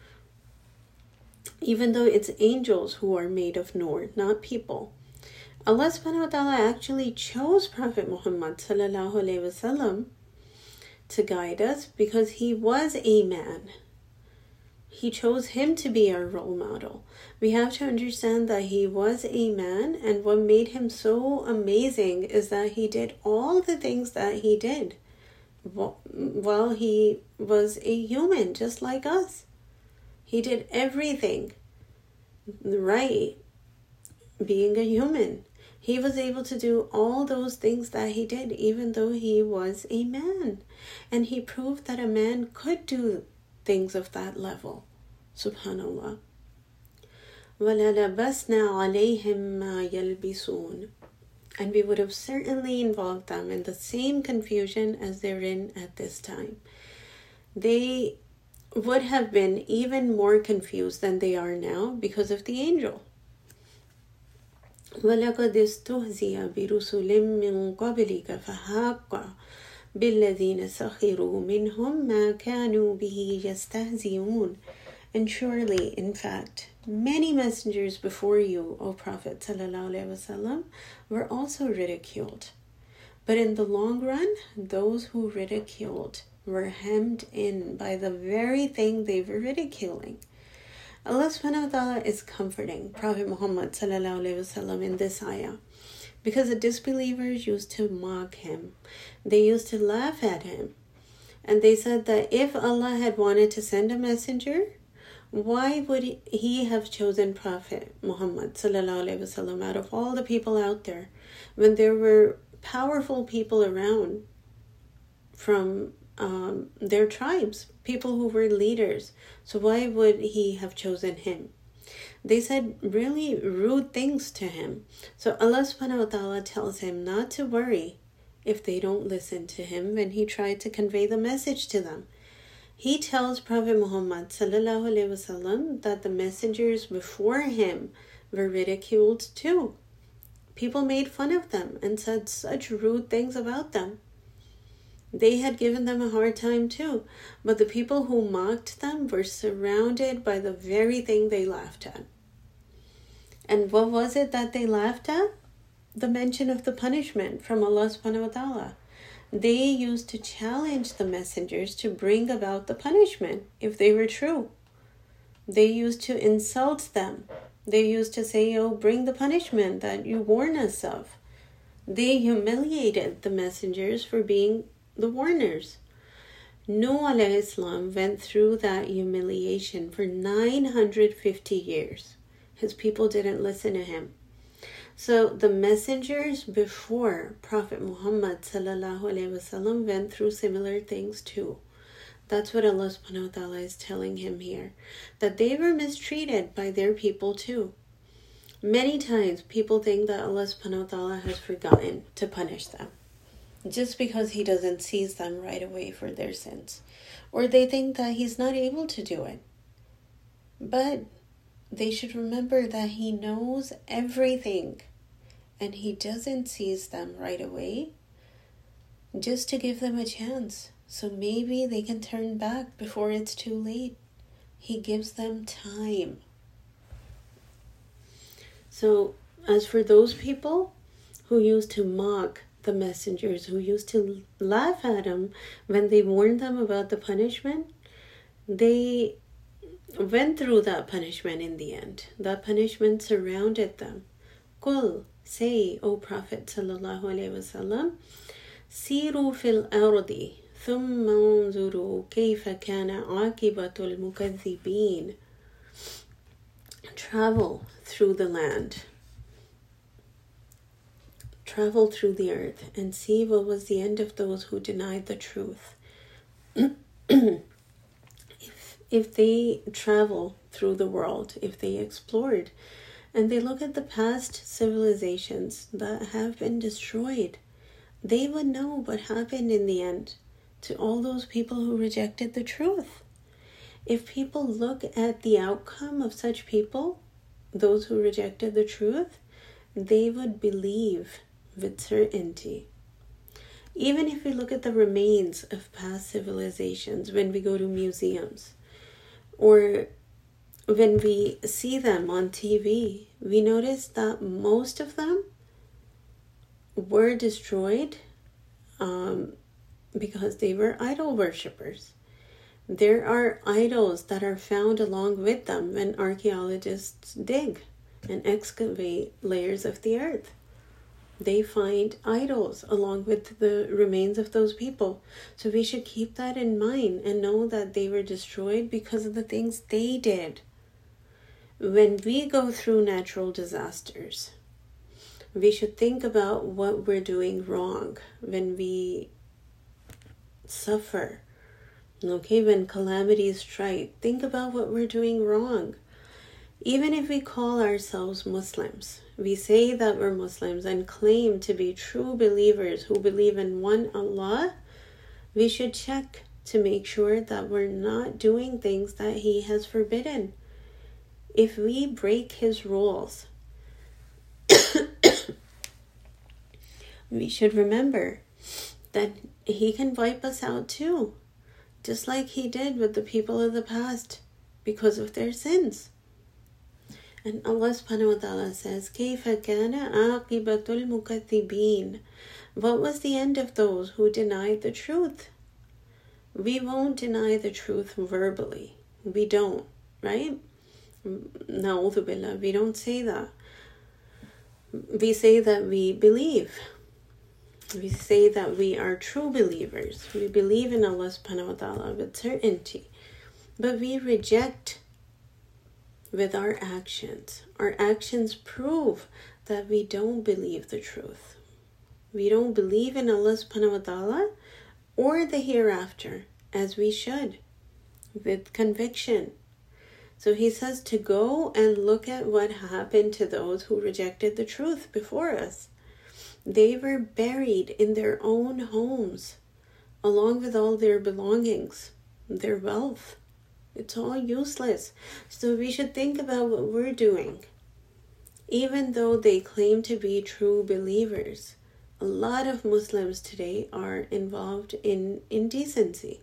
even though it's angels who are made of nur, not people. Allah subhanahu wa ta'ala actually chose Prophet Muhammad sallallahu alaihi wasallam to guide us because he was a man. He chose him to be our role model. We have to understand that he was a man, and what made him so amazing is that he did all the things that he did while he was a human, just like us. He did everything right, being a human. He was able to do all those things that he did, even though he was a man. And he proved that a man could do things of that level. Subhanallah. وَلَلَبَسْنَا عَلَيْهِمْ مَا يَلْبِسُونَ. And we would have certainly involved them in the same confusion as they're in at this time. They would have been even more confused than they are now because of the angel. وَلَقَدْ اسْتُهْزِيَ بِرُسُلٍ مِّن قَبْلِكَ فَحَاقَ بِالَّذِينَ سَخِرُوا مِنْهُمْ مَا كَانُوا بِهِ يَسْتَهْزِئُونَ. And surely, in fact, many messengers before you, O Prophet sallallahu alaihi wasallam, were also ridiculed. But in the long run, those who ridiculed were hemmed in by the very thing they were ridiculing. Allah subhanahu wa ta'ala is comforting Prophet Muhammad sallallahu alaihi wasallam in this ayah, because the disbelievers used to mock him. They used to laugh at him. And they said that if Allah had wanted to send a messenger, why would he have chosen Prophet Muhammad sallallahu alaihi wasallam out of all the people out there, when there were powerful people around from um, their tribes, people who were leaders? So why would he have chosen him? They said really rude things to him. So Allah subhanahu wa ta'ala tells him not to worry if they don't listen to him when he tried to convey the message to them. He tells Prophet Muhammad sallallahu alaihi wasallam that the messengers before him were ridiculed too. People made fun of them and said such rude things about them. They had given them a hard time too, but the people who mocked them were surrounded by the very thing they laughed at. And what was it that they laughed at? The mention of the punishment from Allah subhanahu wa ta'ala. They used to challenge the messengers to bring about the punishment if they were true. They used to insult them. They used to say, oh, bring the punishment that you warn us of. They humiliated the messengers for being the warners. Nuh alayhi salam went through that humiliation for nine hundred fifty years. His people didn't listen to him. So the messengers before Prophet Muhammad sallallahu alaihi wasallam went through similar things too. That's what Allah subhanahu wa ta'ala is telling him here, that they were mistreated by their people too. Many times people think that Allah subhanahu wa ta'ala has forgotten to punish them, just because he doesn't seize them right away for their sins. Or they think that he's not able to do it. But they should remember that he knows everything, and he doesn't seize them right away just to give them a chance. So maybe they can turn back before it's too late. He gives them time. So as for those people who used to mock the messengers, who used to laugh at them when they warned them about the punishment, they went through that punishment in the end. That punishment surrounded them. Qul, say, O Prophet sallallahu alaihi wasallam, siru fil ardi thumma unzuru kayfa kana aqibatul mukaththibin. Travel through the land. Travel through the earth and see what was the end of those who denied the truth. if, if they travel through the world, if they explored and they look at the past civilizations that have been destroyed, they would know what happened in the end to all those people who rejected the truth. If people look at the outcome of such people, those who rejected the truth, they would believe with certainty. Even if we look at the remains of past civilizations, when we go to museums, or when we see them on T V, we notice that most of them were destroyed um, because they were idol worshippers. There are idols that are found along with them when archaeologists dig and excavate layers of the earth. They find idols along with the remains of those people. So we should keep that in mind and know that they were destroyed because of the things they did. When we go through natural disasters, we should think about what we're doing wrong. When we suffer, okay, when calamities strike, think about what we're doing wrong. Even if we call ourselves Muslims, we say that we're Muslims and claim to be true believers who believe in one Allah, we should check to make sure that we're not doing things that He has forbidden. If we break His rules, we should remember that He can wipe us out too, just like He did with the people of the past because of their sins. And Allah subhanahu wa ta'ala says, كَيْفَ كَانَ عَاقِبَةُ الْمُكَذِّبِينَ. What was the end of those who denied the truth? We won't deny the truth verbally. We don't, right? Na'udhu billah, we don't say that. We say that we believe. We say that we are true believers. We believe in Allah subhanahu wa ta'ala with certainty. But we reject with our actions. Our actions prove that we don't believe the truth. We don't believe in Allah subhanahu wa ta'ala or the hereafter as we should, with conviction. So He says to go and look at what happened to those who rejected the truth before us. They were buried in their own homes, along with all their belongings, their wealth. It's all useless. So we should think about what we're doing. Even though they claim to be true believers, a lot of Muslims today are involved in indecency.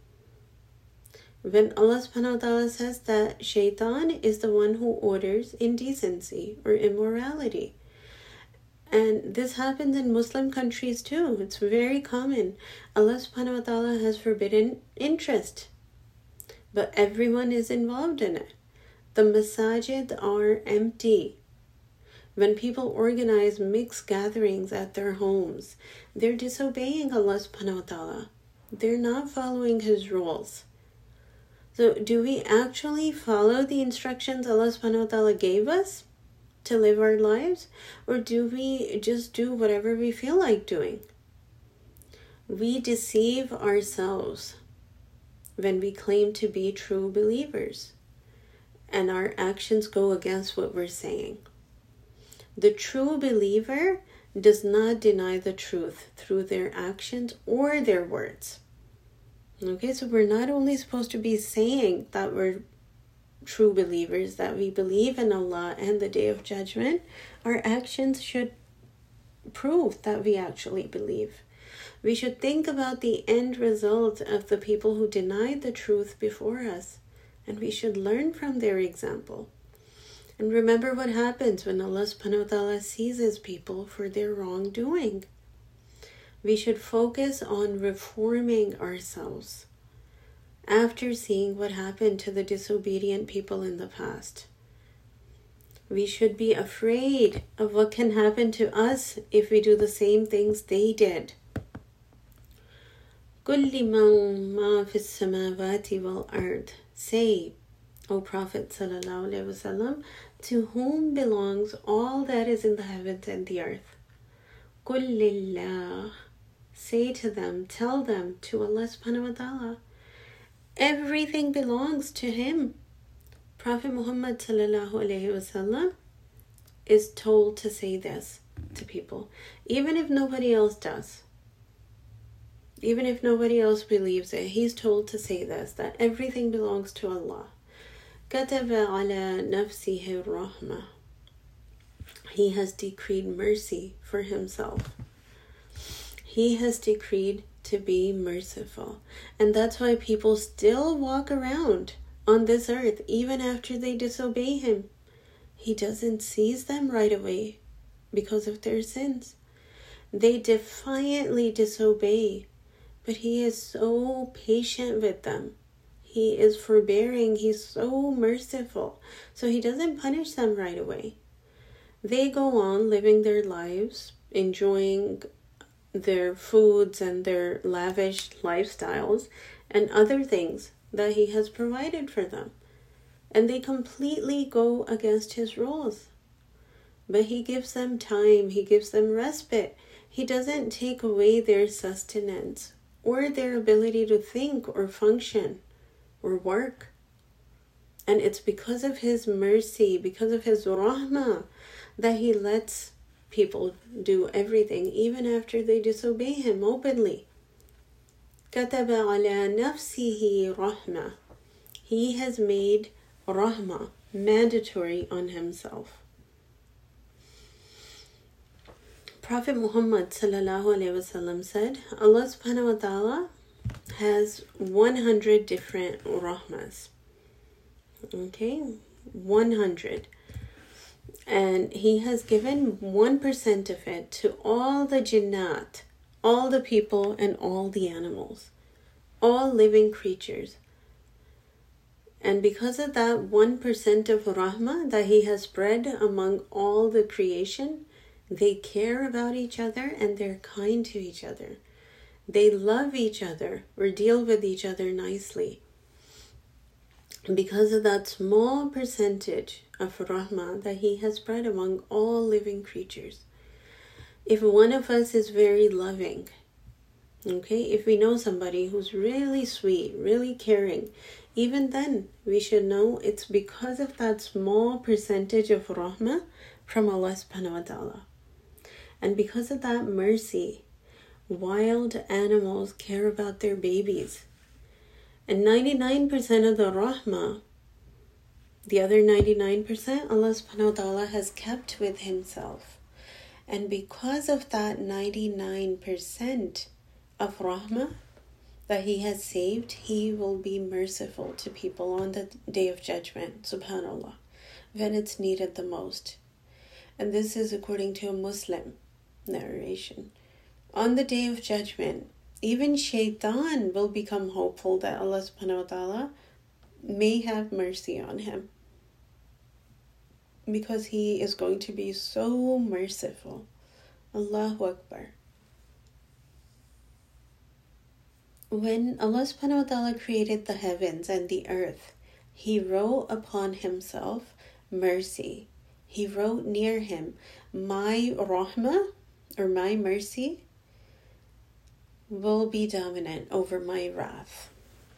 When Allah subhanahu wa ta'ala says that shaitan is the one who orders indecency or immorality. And this happens in Muslim countries too. It's very common. Allah subhanahu wa ta'ala has forbidden interest, but everyone is involved in it. The masajid are empty. When people organize mixed gatherings at their homes, they're disobeying Allah subhanahu wa ta'ala. They're not following His rules. So do we actually follow the instructions Allah subhanahu wa ta'ala gave us to live our lives? Or do we just do whatever we feel like doing? We deceive ourselves when we claim to be true believers, and our actions go against what we're saying. The true believer does not deny the truth through their actions or their words. Okay, so we're not only supposed to be saying that we're true believers, that we believe in Allah and the Day of Judgment, our actions should prove that we actually believe. We should think about the end result of the people who denied the truth before us, and we should learn from their example. And remember what happens when Allah subhanahu wa ta'ala seizes people for their wrongdoing. We should focus on reforming ourselves after seeing what happened to the disobedient people in the past. We should be afraid of what can happen to us if we do the same things they did. قُلْ لِمَنْ مَا فِي السَّمَاوَاتِ وَالْأَرْضِ. Say, O Prophet sallallahu alaihi wasallam, to whom belongs all that is in the heavens and the earth. قُلْ لِلَّهِ. Say to them, tell them, to Allah subhanahu wa ta'ala. Everything belongs to Him. Prophet Muhammad sallallahu alaihi wasallam, is told to say this to people, even if nobody else does. Even if nobody else believes it, he's told to say this, that everything belongs to Allah. كَتَبَ عَلَى نَفْسِهِ الرَّحْمَةِ. He has decreed mercy for himself. He has decreed to be merciful. And that's why people still walk around on this earth, even after they disobey him. He doesn't seize them right away because of their sins. They defiantly disobey, but he is so patient with them. He is forbearing. He's so merciful. So he doesn't punish them right away. They go on living their lives, enjoying their foods and their lavish lifestyles and other things that he has provided for them. And they completely go against his rules. But he gives them time. He gives them respite. He doesn't take away their sustenance or their ability to think or function or work. And it's because of his mercy, because of his rahmah, that he lets people do everything, even after they disobey him openly. كَتَبَ عَلَى نَفْسِهِ رَحْمَةً. He has made rahmah mandatory on himself. Prophet Muhammad sallallahu alaihi wasallam said, Allah subhanahu wa ta'ala has one hundred different rahmas. Okay, one hundred. And he has given one percent of it to all the jinnat, all the people and all the animals, all living creatures. And because of that one percent of rahmah that he has spread among all the creation, they care about each other and they're kind to each other. They love each other or deal with each other nicely. Because of that small percentage of rahmah that he has spread among all living creatures. If one of us is very loving, okay, if we know somebody who's really sweet, really caring, even then we should know it's because of that small percentage of rahmah from Allah subhanahu wa ta'ala. And because of that mercy, wild animals care about their babies. And ninety-nine percent of the rahmah, the other ninety-nine percent, Allah subhanahu wa ta'ala has kept with himself. And because of that ninety-nine percent of rahmah that he has saved, he will be merciful to people on the day of judgment, subhanallah, when it's needed the most. And this is according to a Muslim narration. On the day of judgment, even shaitan will become hopeful that Allah subhanahu wa ta'ala may have mercy on him, because he is going to be so merciful. Allahu Akbar. When Allah subhanahu wa ta'ala created the heavens and the earth, he wrote upon himself mercy. He wrote near him, my rahmah, or my mercy, will be dominant over my wrath.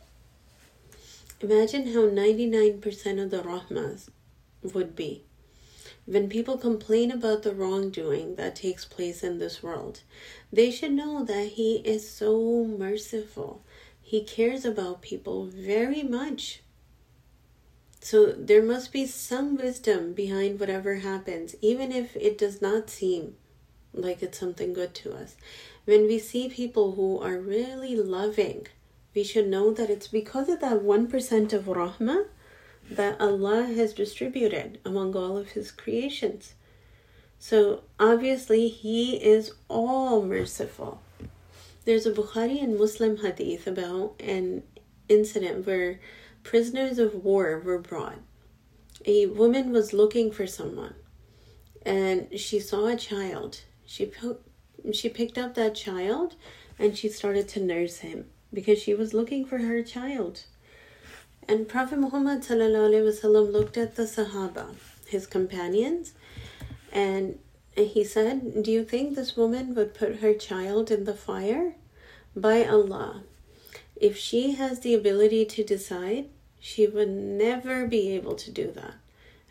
Imagine how ninety-nine percent of the rahmas would be. When people complain about the wrongdoing that takes place in this world, they should know that he is so merciful. He cares about people very much. So there must be some wisdom behind whatever happens, even if it does not seem like it's something good to us. When we see people who are really loving, we should know that it's because of that one percent of rahmah that Allah has distributed among all of his creations. So obviously he is all merciful. There's a Bukhari and Muslim hadith about an incident where prisoners of war were brought. A woman was looking for someone and she saw a child. She she picked up that child and she started to nurse him because she was looking for her child. And Prophet Muhammad sallallahu alaihi wasallam looked at the Sahaba, his companions, and he said, do you think this woman would put her child in the fire? By Allah, if she has the ability to decide, she would never be able to do that.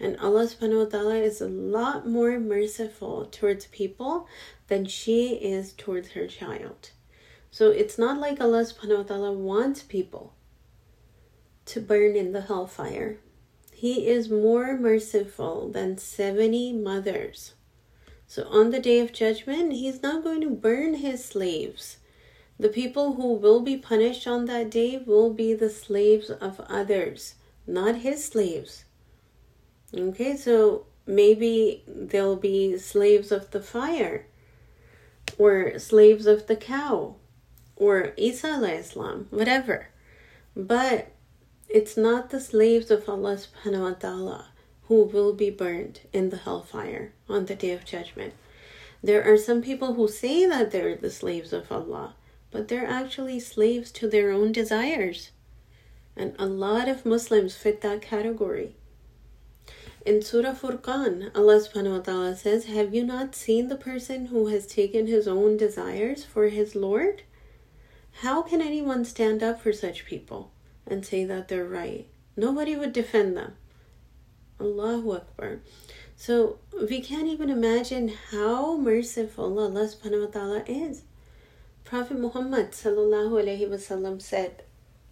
And Allah subhanahu wa ta'ala is a lot more merciful towards people than she is towards her child. So it's not like Allah subhanahu wa ta'ala wants people to burn in the hellfire. He is more merciful than seventy mothers. So on the day of judgment, he's not going to burn his slaves. The people who will be punished on that day will be the slaves of others, not his slaves. Okay, so maybe they'll be slaves of the fire, or slaves of the cow, or Isa alayhi salam, whatever. But it's not the slaves of Allah subhanahu wa ta'ala who will be burned in the hellfire on the day of judgment. There are some people who say that they're the slaves of Allah, but they're actually slaves to their own desires. And a lot of Muslims fit that category. In Surah Furqan, Allah subhanahu wa ta'ala says, have you not seen the person who has taken his own desires for his Lord? How can anyone stand up for such people and say that they're right? Nobody would defend them. Allahu Akbar. So we can't even imagine how merciful Allah subhanahu wa ta'ala is. Prophet Muhammad sallallahu alayhi wasallam said,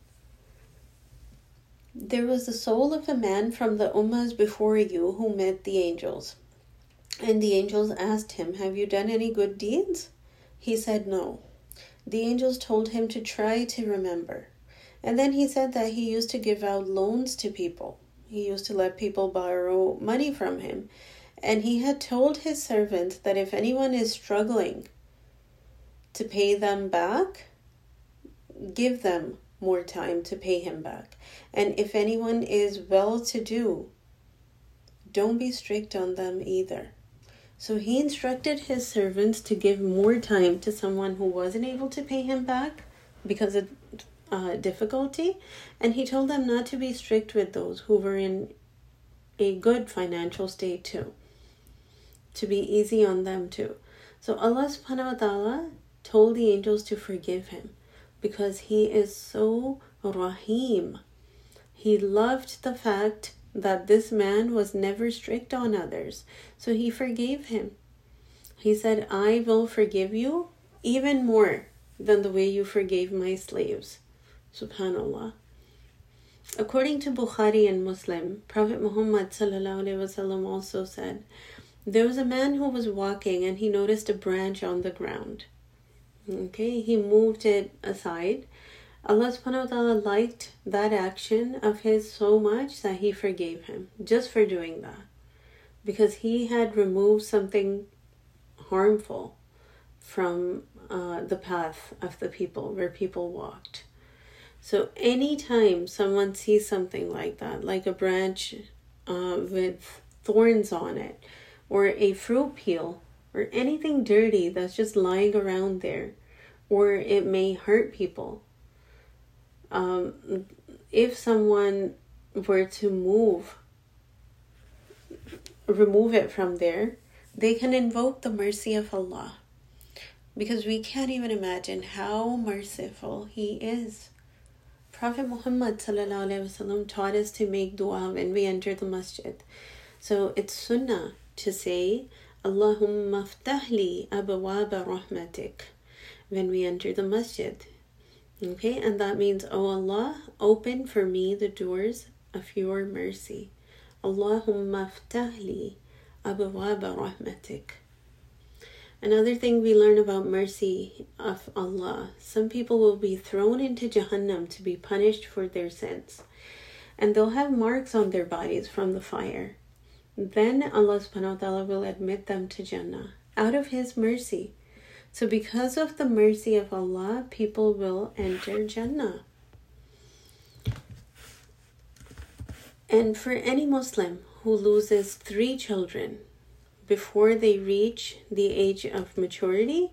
there was the soul of a man from the ummahs before you who met the angels. And the angels asked him, have you done any good deeds? He said no. The angels told him to try to remember. And then he said that he used to give out loans to people. He used to let people borrow money from him. And he had told his servants that if anyone is struggling to pay them back, give them more time to pay him back. And if anyone is well-to-do, don't be strict on them either. So he instructed his servants to give more time to someone who wasn't able to pay him back because of uh, difficulty. And he told them not to be strict with those who were in a good financial state too. To be easy on them too. So Allah subhanahu wa ta'ala told the angels to forgive him because he is so Rahim. He loved the fact that this man was never strict on others. So he forgave him. He said, I will forgive you even more than the way you forgave my slaves. Subhanallah. According to Bukhari and Muslim, Prophet Muhammad sallallahu alaihi wasallam also said, there was a man who was walking and he noticed a branch on the ground. Okay, he moved it aside. Allah subhanahu wa ta'ala liked that action of his so much that he forgave him just for doing that. Because he had removed something harmful from uh, the path of the people where people walked. So anytime someone sees something like that, like a branch uh, with thorns on it, or a fruit peel, or anything dirty that's just lying around there, or it may hurt people. Um, if someone were to move, remove it from there, they can invoke the mercy of Allah. Because we can't even imagine how merciful He is. Prophet Muhammad sallallahu alaihi wasallam taught us to make dua when we enter the masjid. So it's sunnah to say, Allahumma ftahli abwaba rahmatik when we enter the masjid. Okay, and that means, oh Allah, open for me the doors of your mercy. Allahumma ftahli abwaba rahmatik. Another thing we learn about mercy of Allah, some people will be thrown into Jahannam to be punished for their sins. And they'll have marks on their bodies from the fire. Then Allah subhanahu wa ta'ala will admit them to Jannah out of His mercy. So because of the mercy of Allah, people will enter Jannah. And for any Muslim who loses three children before they reach the age of maturity,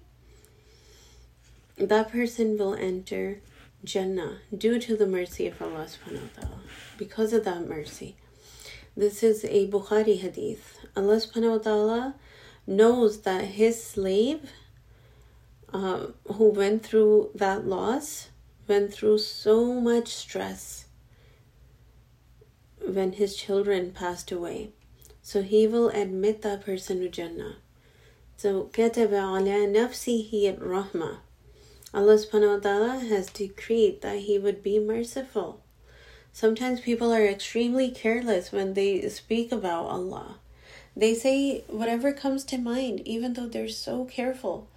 that person will enter Jannah due to the mercy of Allah subhanahu wa ta'ala. Because of that mercy. This is a Bukhari hadith. Allah subhanahu wa ta'ala knows that His slave uh, who went through that loss, went through so much stress when his children passed away. So he will admit that person to Jannah. So كَتَبَ عَلَى نَفْسِهِ الرَّحْمَةِ. Allah subhanahu wa ta'ala has decreed that he would be merciful. Sometimes people are extremely careless when they speak about Allah. They say whatever comes to mind, even though they're so careful.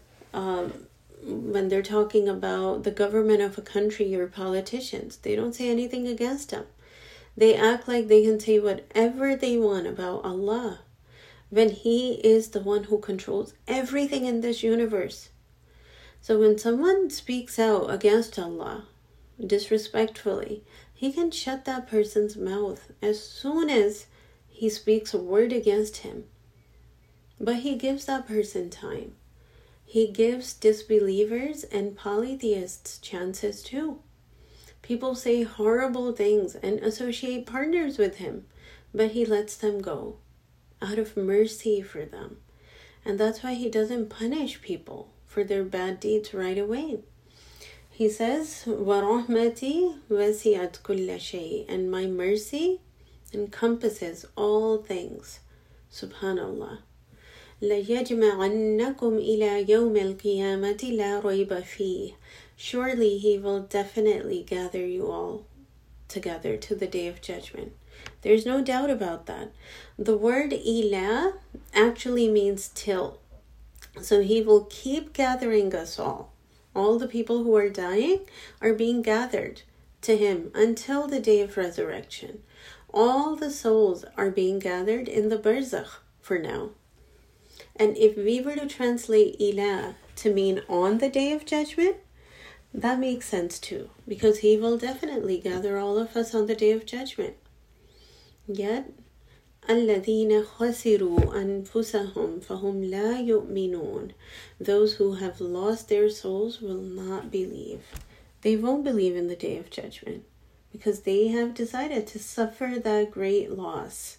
Um, when they're talking about the government of a country or politicians, they don't say anything against them. They act like they can say whatever they want about Allah, when He is the one who controls everything in this universe. So when someone speaks out against Allah disrespectfully, He can shut that person's mouth as soon as he speaks a word against him. But He gives that person time. He gives disbelievers and polytheists chances too. People say horrible things and associate partners with Him, but He lets them go out of mercy for them. And that's why He doesn't punish people for their bad deeds right away. He says, وَرَحْمَتِي وَسِعَتْ كُلَّ شَيْءٍ, and my mercy encompasses all things. Subhanallah. لَيَجْمَعَنَّكُمْ إِلَى يَوْمِ الْقِيَامَةِ لَا رَيْبَ فِيهِ. Surely He will definitely gather you all together to the Day of Judgment. There's no doubt about that. The word ila actually means till. So He will keep gathering us all. All the people who are dying are being gathered to Him until the day of resurrection. All the souls are being gathered in the barzakh for now. And if we were to translate ila to mean on the Day of Judgment, that makes sense too, because He will definitely gather all of us on the Day of Judgment. Yet, الَّذِينَ خَسِرُوا أَنفُسَهُمْ فَهُمْ لَا يُؤْمِنُونَ. Those who have lost their souls will not believe. They won't believe in the Day of Judgment because they have decided to suffer that great loss.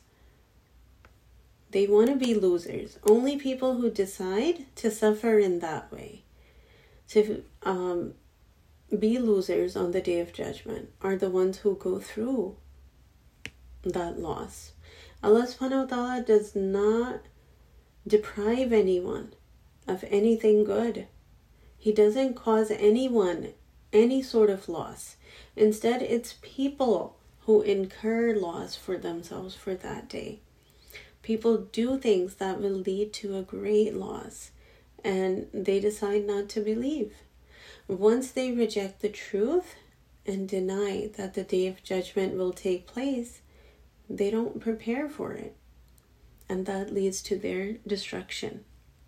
They want to be losers. Only people who decide to suffer in that way, to um, be losers on the Day of Judgment, are the ones who go through that loss. Allah subhanahu wa ta'ala does not deprive anyone of anything good. He doesn't cause anyone any sort of loss. Instead, it's people who incur loss for themselves for that day. People do things that will lead to a great loss, and they decide not to believe. Once they reject the truth and deny that the Day of Judgment will take place, they don't prepare for it, and that leads to their destruction.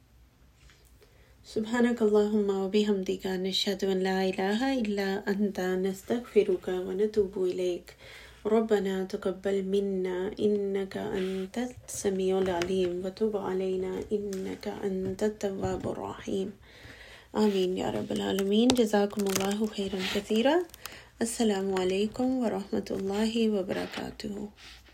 سبحانك اللهم وبحمدك نشهد أن لا إله إلا أنت نستغفرك ونتوب إليك. ربنا تقبل منا إنك أنت السميع العليم وتب علينا إنك أنت التواب الرحيم. آمين يا رب العالمين. جزاكم الله خيرا كثيرا. السلام عليكم ورحمة الله وبركاته.